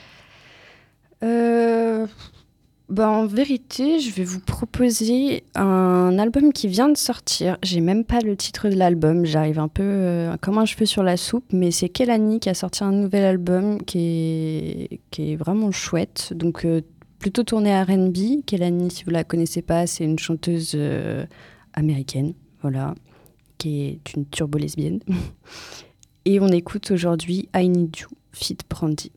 Euh, bah en vérité, je vais vous proposer un album qui vient de sortir. J'ai même pas le titre de l'album. J'arrive un peu euh, comme un cheveu sur la soupe, mais c'est Kehlani qui a sorti un nouvel album qui est, qui est vraiment chouette. Donc euh, plutôt tourné à R and B. Kehlani, si vous la connaissez pas, c'est une chanteuse euh, américaine, voilà, qui est une turbo-lesbienne. Et on écoute aujourd'hui I Need You, feat. Brandy.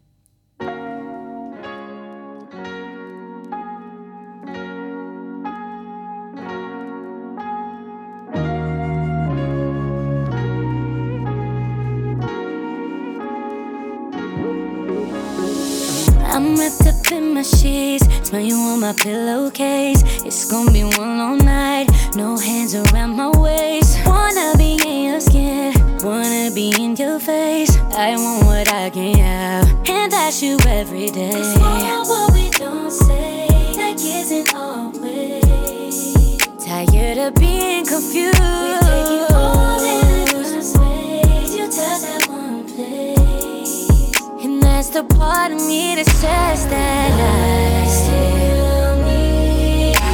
I'm wrapped up in my sheets, smell you on my pillowcase. It's gonna be one long night, no hands around my waist. Wanna be in your skin, wanna be in your face. I want what I can have, and that's you every day. It's all what we don't say, that isn't always. Tired of being confused. We take it all in one space. You touch that one place, and that's the part of me that says that I still need you.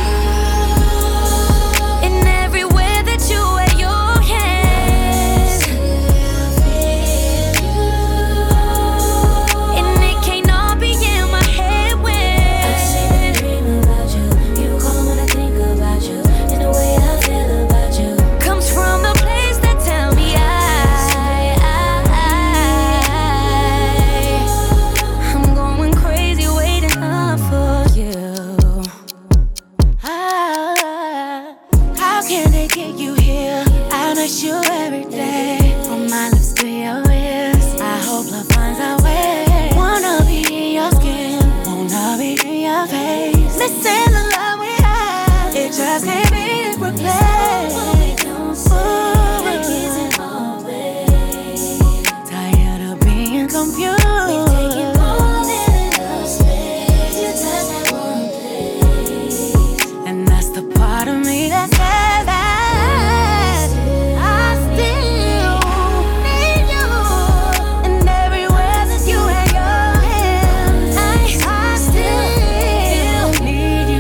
And everywhere that you wear your hands, I still feel you. And it can't all be in my head when I sit and dream about you. You call when I think about you, and the way I feel about you comes from the place that tell me I, I, I I'm going crazy waiting up for you. Ah, how can they get you here? I miss you every day. From my lips to your ears, I hope love finds a way. Wanna be in your skin, wanna be in your face. Missing the love we had, it just can't be replaced. Ooh, it isn't always. Tired of being confused. We take it all in a space. You touch that one place, and that's the part of me that says that I still need you. And everywhere that you have your hands, I, I still need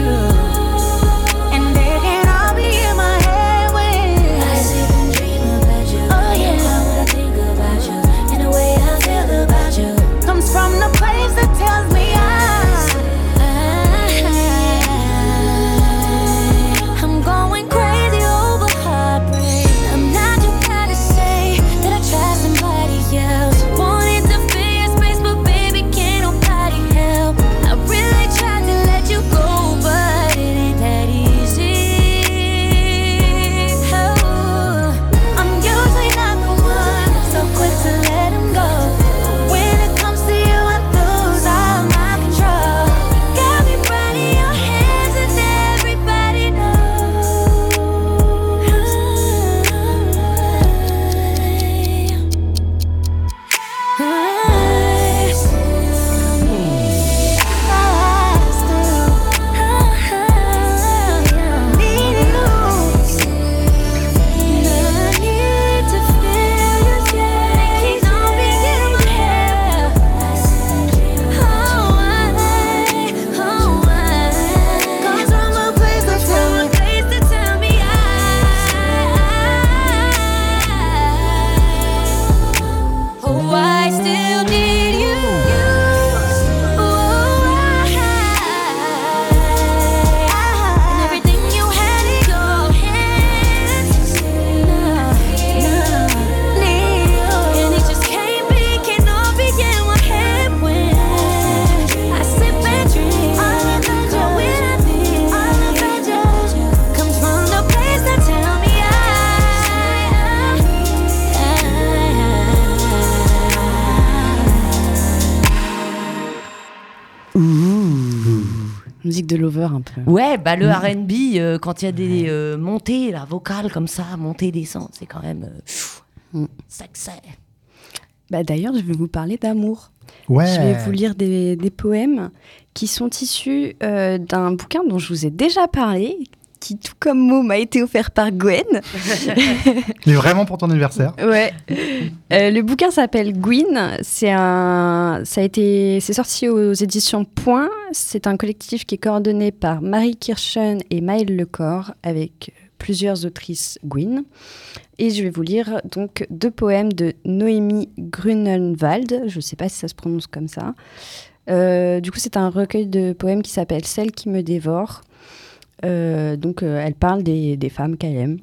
Musique de Lover un peu. Ouais, bah le R and B, euh, quand il y a des euh, montées, la vocale comme ça, montée, descente, c'est quand même euh, pff, Mm. sexy. Bah, d'ailleurs, je vais vous parler d'amour. Ouais. Je vais vous lire des, des poèmes qui sont issus euh, d'un bouquin dont je vous ai déjà parlé, qui, tout comme mot, m'a été offert par Gwen. Mais vraiment pour ton anniversaire. Ouais. Euh, le bouquin s'appelle Gwyn. C'est un, ça a été, c'est sorti aux éditions Point. C'est un collectif qui est coordonné par Marie Kirchen et Maëlle Lecor, avec plusieurs autrices Gwyn. Et je vais vous lire donc deux poèmes de Noémie Grunenwald. Je ne sais pas si ça se prononce comme ça. Euh, du coup, c'est un recueil de poèmes qui s'appelle Celle qui me dévore. Euh, donc, euh, elle parle des, des femmes qu'elle aime.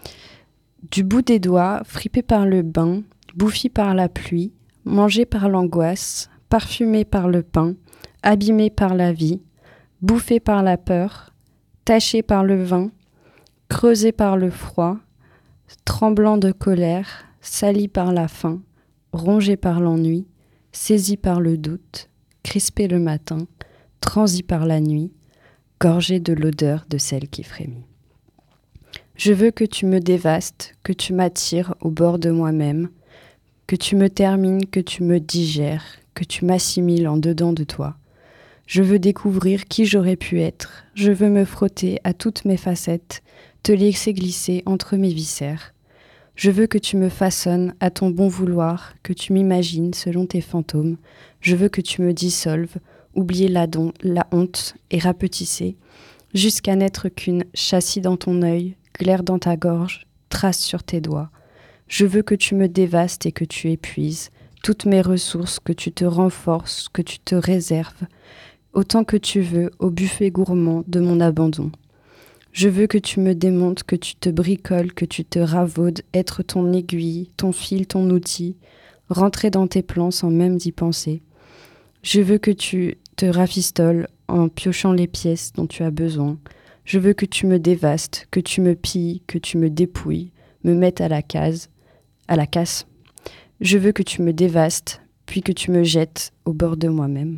Du bout des doigts, fripée par le bain, bouffie par la pluie, mangée par l'angoisse, parfumée par le pain, abîmée par la vie, bouffée par la peur, tachée par le vin, creusée par le froid, tremblant de colère, salie par la faim, rongée par l'ennui, saisie par le doute, crispée le matin, transie par la nuit, gorgée de l'odeur de celle qui frémit. Je veux que tu me dévastes, que tu m'attires au bord de moi-même, que tu me termines, que tu me digères, que tu m'assimiles en dedans de toi. Je veux découvrir qui j'aurais pu être, je veux me frotter à toutes mes facettes, te laisser glisser entre mes viscères. Je veux que tu me façonnes à ton bon vouloir, que tu m'imagines selon tes fantômes. Je veux que tu me dissolves, oublier la, don, la honte et rapetisser, jusqu'à n'être qu'une châssis dans ton œil, glaire dans ta gorge, trace sur tes doigts. Je veux que tu me dévastes et que tu épuises toutes mes ressources, que tu te renforces, que tu te réserves, autant que tu veux au buffet gourmand de mon abandon. Je veux que tu me démontes, que tu te bricoles, que tu te ravaudes, être ton aiguille, ton fil, ton outil, rentrer dans tes plans sans même y penser. Je veux que tu te rafistoles en piochant les pièces dont tu as besoin. Je veux que tu me dévastes, que tu me pilles, que tu me dépouilles, me mettes à la case, à la casse. Je veux que tu me dévastes, puis que tu me jettes au bord de moi-même.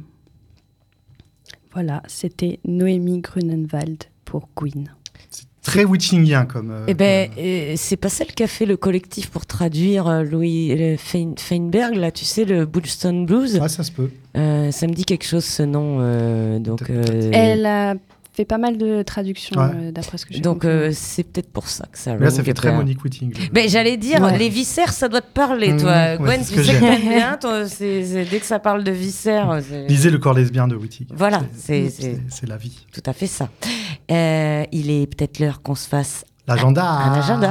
Voilà, c'était Noémie Grunenwald pour Gwyn. Très witchingien comme. Euh, Eh ben, comme... euh, c'est pas celle qui a fait le collectif pour traduire euh, Louis euh, Fein- Feinberg, là, tu sais, le Bullstone Blues. Ouais, ça se peut. Euh, ça me dit quelque chose ce nom. euh, donc, euh, Elle a fait pas mal de traductions, Ouais. euh, d'après ce que j'ai donc compris. euh, c'est peut-être pour ça que ça. Mais là, ça ring fait a très bell. Monique Witting. Ben, j'allais dire, Ouais. les viscères, ça doit te parler, Mmh, toi. ouais, Gwen, c'est ce tu que sais que j'aime. t'aimes bien. Toi, c'est, c'est- dès que ça parle de viscères, c'est... Lisez Le corps lesbien de Wittig. Voilà, c'est- c'est, c'est- c'est la vie. tout à fait ça. Euh, il est peut-être l'heure qu'on se fasse L'agenda. un agenda.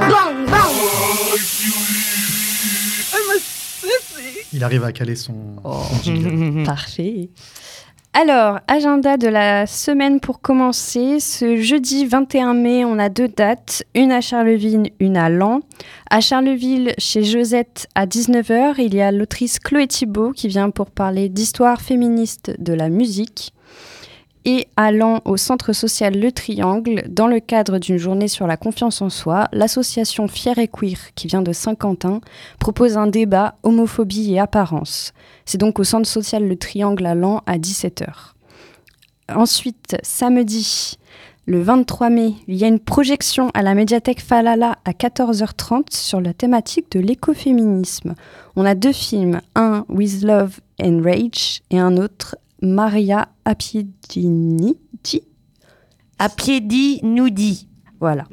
Il arrive à caler son, son jingle. Parfait. Alors, agenda de la semaine pour commencer. Ce jeudi vingt et un mai, on a deux dates, une à Charleville, une à Laon. À Charleville, chez Josette, à dix-neuf heures, il y a l'autrice Chloé Thibault qui vient pour parler d'histoire féministe de la musique. Et à Laon, au centre social Le Triangle, dans le cadre d'une journée sur la confiance en soi, l'association Fier et Queer, qui vient de Saint-Quentin, propose un débat homophobie et apparence. C'est donc au centre social Le Triangle à Laon à dix-sept heures. Ensuite, samedi, le vingt-trois mai, il y a une projection à la médiathèque Falala à quatorze heures trente sur la thématique de l'écoféminisme. On a deux films, un With Love and Rage et un autre Maria Appiedini. Appiedi nous dit. Voilà.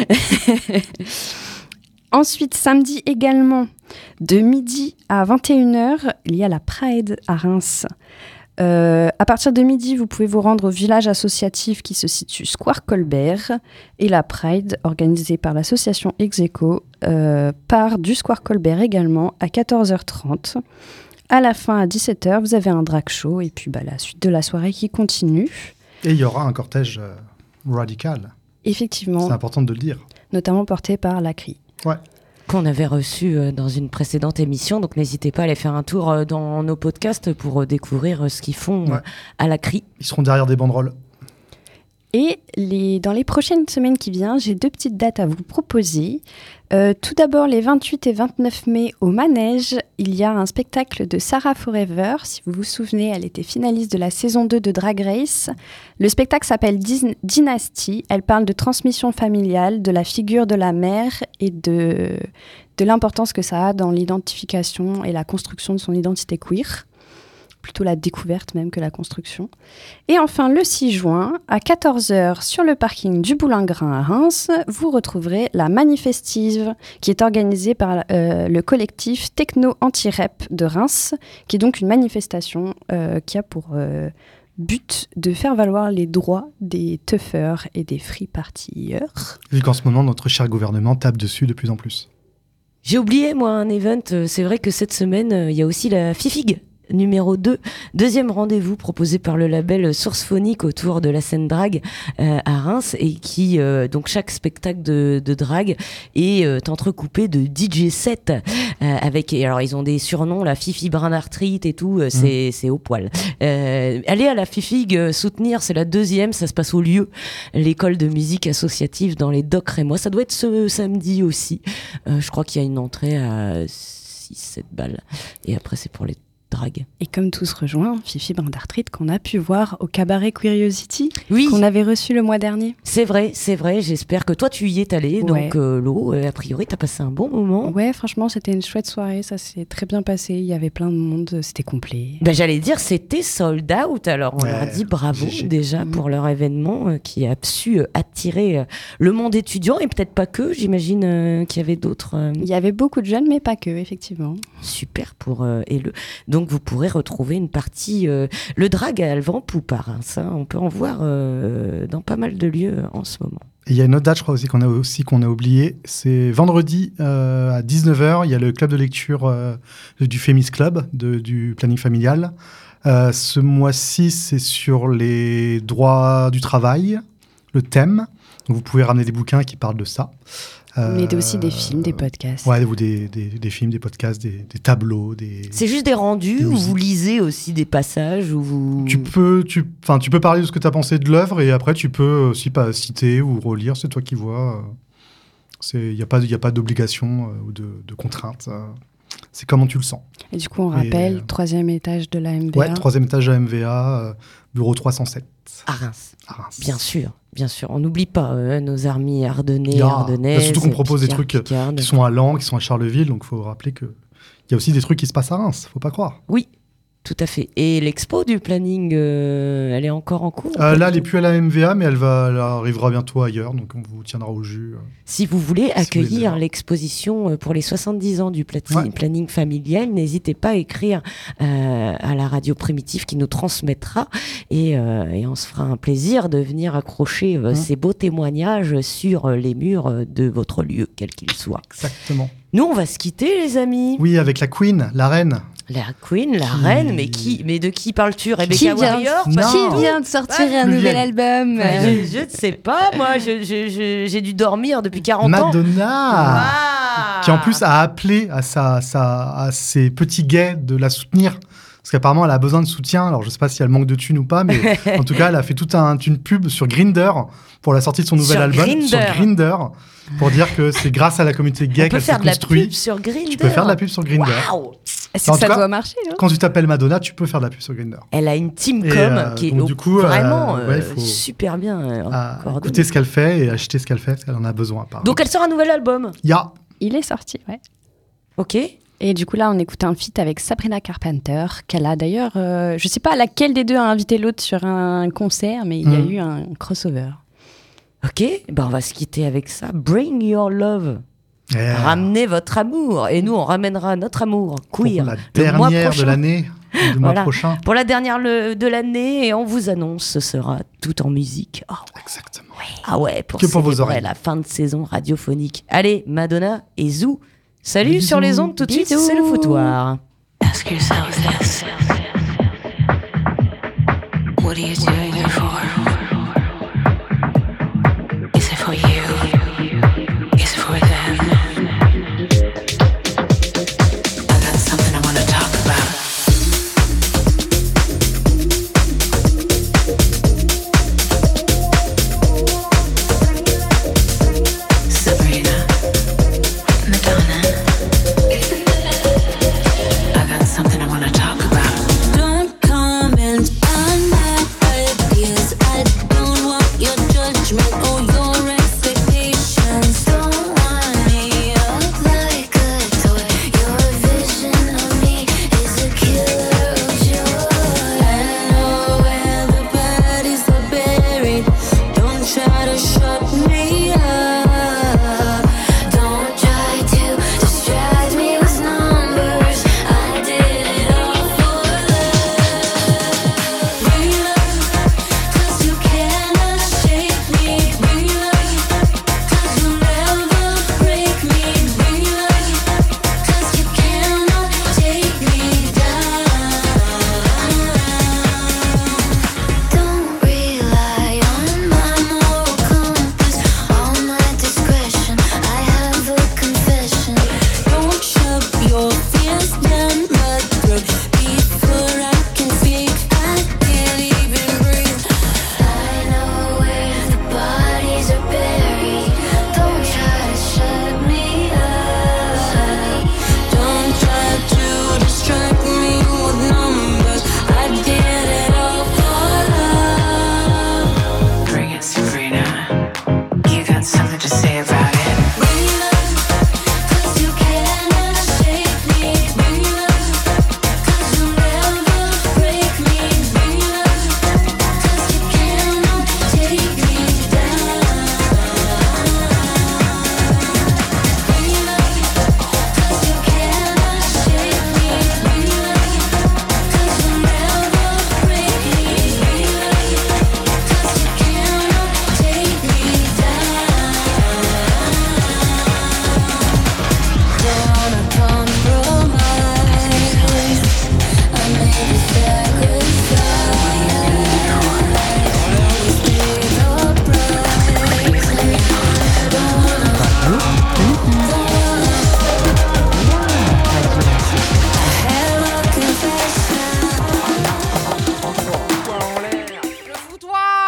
Ensuite, samedi également, de midi à vingt et une heures, il y a la Pride à Reims. Euh, à partir de midi, vous pouvez vous rendre au village associatif qui se situe Square Colbert. Et la Pride, organisée par l'association Execo, euh, part du Square Colbert également à quatorze heures trente. À la fin, à dix-sept heures, vous avez un drag show et puis bah, la suite de la soirée qui continue. Et il y aura un cortège euh, radical. Effectivement, C'est important de le dire. notamment porté par la C R I. Ouais. Qu'on avait reçu euh, dans une précédente émission. Donc n'hésitez pas à aller faire un tour euh, dans nos podcasts pour euh, découvrir euh, ce qu'ils font euh, Ouais. à la C R I. Ils seront derrière des banderoles. Et les, dans les prochaines semaines qui viennent, j'ai deux petites dates à vous proposer. Euh, tout d'abord, les vingt-huit et vingt-neuf mai au Manège, il y a un spectacle de Sarah Forever. Si vous vous souvenez, elle était finaliste de la saison deux de Drag Race. Le spectacle s'appelle Dis- Dynasty. Elle parle de transmission familiale, de la figure de la mère et de, de l'importance que ça a dans l'identification et la construction de son identité queer. Plutôt la découverte même que la construction. Et enfin, le six juin, à quatorze heures, sur le parking du Boulingrin à Reims, vous retrouverez la Manifestive, qui est organisée par euh, le collectif Techno Anti-Rep de Reims, qui est donc une manifestation euh, qui a pour euh, but de faire valoir les droits des teufeurs et des free partieurs. Vu qu'en ce moment, notre cher gouvernement tape dessus de plus en plus. J'ai oublié, moi, un event. C'est vrai que cette semaine, il y a aussi la Fifig numéro deux, deuxième rendez-vous proposé par le label Source Phonique autour de la scène drague euh, à Reims, et qui, euh, donc chaque spectacle de, de drague est euh, entrecoupé de D J sets euh, avec, et alors ils ont des surnoms, la Fifi Brin d'arthrite et tout, euh, c'est, mmh. c'est au poil. Euh, allez à la Fifig euh, soutenir, c'est la deuxième, ça se passe au lieu, l'école de musique associative dans les Docks Rémois, ça doit être ce samedi aussi. Euh, je crois qu'il y a une entrée à six sept balles, et après c'est pour les drague. Et comme tout se rejoint, Fifi Brin d'arthrite qu'on a pu voir au cabaret Curiosity, oui, qu'on avait reçu le mois dernier. C'est vrai, c'est vrai, j'espère que toi tu y es allé, ouais. donc euh, Lo, euh, a priori t'as passé un bon moment. Ouais, franchement c'était une chouette soirée, ça s'est très bien passé, il y avait plein de monde, c'était complet. Ben, j'allais dire c'était sold out, alors on ouais, leur a dit bravo G G. déjà mmh. pour leur événement euh, qui a su euh, attirer euh, le monde étudiant, et peut-être pas que, j'imagine euh, qu'il y avait d'autres... Euh... Il y avait beaucoup de jeunes, mais pas que, effectivement. Super pour euh, et le. Donc vous pourrez retrouver une partie, euh, le drag à Alvan-Poupe à Reims, hein, on peut en voir euh, dans pas mal de lieux euh, en ce moment. Et il y a une autre date, je crois aussi qu'on a, aussi, qu'on a oublié, c'est vendredi euh, à dix-neuf heures, il y a le club de lecture euh, du Fémis Club, de, du planning familial. Euh, ce mois-ci, c'est sur les droits du travail, le thème. Donc vous pouvez ramener des bouquins qui parlent de ça. Euh, Mais aussi des films, des podcasts. Ouais, ou des, des, des films, des podcasts, des, des tableaux. Des, c'est juste des rendus des où vous lisez aussi des passages où vous... Tu peux, tu, tu peux parler de ce que tu as pensé de l'œuvre, et après tu peux aussi pas citer ou relire, c'est toi qui vois. Il n'y a pas, y a pas d'obligation euh, ou de, de contrainte. Euh, c'est comment tu le sens. Et du coup, on rappelle, euh, troisième étage de la M V A. Ouais, troisième étage de la M V A, euh, bureau trois cent sept. À Reims. À Reims. Bien sûr. Bien sûr, on n'oublie pas euh, nos amis ardennais, yeah. ardennaises. Surtout qu'on propose Picard, des trucs Picard, qui sont à Lens, qui sont à Charleville, donc il faut rappeler qu'il y a aussi des trucs qui se passent à Reims, faut pas croire. Oui, tout à fait. Et l'expo du planning, euh, elle est encore en cours euh, Là, elle n'est plus à la M V A, mais elle, va, elle arrivera bientôt ailleurs, donc on vous tiendra au jus. Euh, si vous voulez si accueillir vous l'exposition pour les soixante-dix ans du plati- ouais. planning familial, n'hésitez pas à écrire euh, à la radio Primitive qui nous transmettra, et, euh, et on se fera un plaisir de venir accrocher euh, mmh. ces beaux témoignages sur les murs de votre lieu, quel qu'il soit. Exactement. Nous, on va se quitter, les amis. Oui, avec la Queen, la reine. La Queen, la qui... reine, mais qui, mais de qui parles-tu, Rebecca qui Warrior? Qui vient de sortir ah, un nouvel album? je, je ne sais pas, moi, je, je, je, j'ai dû dormir depuis quarante Madonna, ans. Madonna, ah. qui en plus a appelé à, sa, sa, à ses petits gays de la soutenir. Parce qu'apparemment, elle a besoin de soutien. Alors, je ne sais pas si elle manque de thunes ou pas, mais en tout cas, elle a fait toute un, une pub sur Grindr pour la sortie de son nouvel sur album. Grindr. Sur Grindr. Pour dire que c'est grâce à la communauté gay qu'elle s'est construite. Tu peux faire de la pub sur Grindr. Tu peux faire de la pub sur Grindr. Waouh. Est-ce que ça cas, doit marcher, hein? Quand tu t'appelles Madonna, tu peux faire de la pub sur Grindr. Elle a une team com euh, qui est donc, du coup, vraiment euh, ouais, euh, faut super bien euh, écouter ce qu'elle fait et acheter ce qu'elle fait, parce qu'elle en a besoin. Apparemment. Donc, elle sort un nouvel album. Yeah. Il est sorti, ouais. Ok. Et du coup, là, on écoute un feat avec Sabrina Carpenter, qu'elle a d'ailleurs... Euh, je ne sais pas laquelle des deux a invité l'autre sur un concert, mais il y a mmh. eu un crossover. Ok, ben on va se quitter avec ça. Bring your love. Yeah. Ramenez votre amour. Et nous, on ramènera notre amour queer. Pour la dernière de l'année, le mois voilà. prochain. Pour la dernière le, de l'année, et on vous annonce, ce sera tout en musique. Oh. Exactement. Ouais. Ah ouais, pour, que pour vos oreilles. La fin de saison radiophonique. Allez, Madonna et Zou. Salut Bisous. Sur les ondes, tout de suite, c'est le foutoir. Ask yourself this. What are you doing it for? Is it for you? Is it for them? I got something I want to talk about. Sabrina, I don't want your judgment.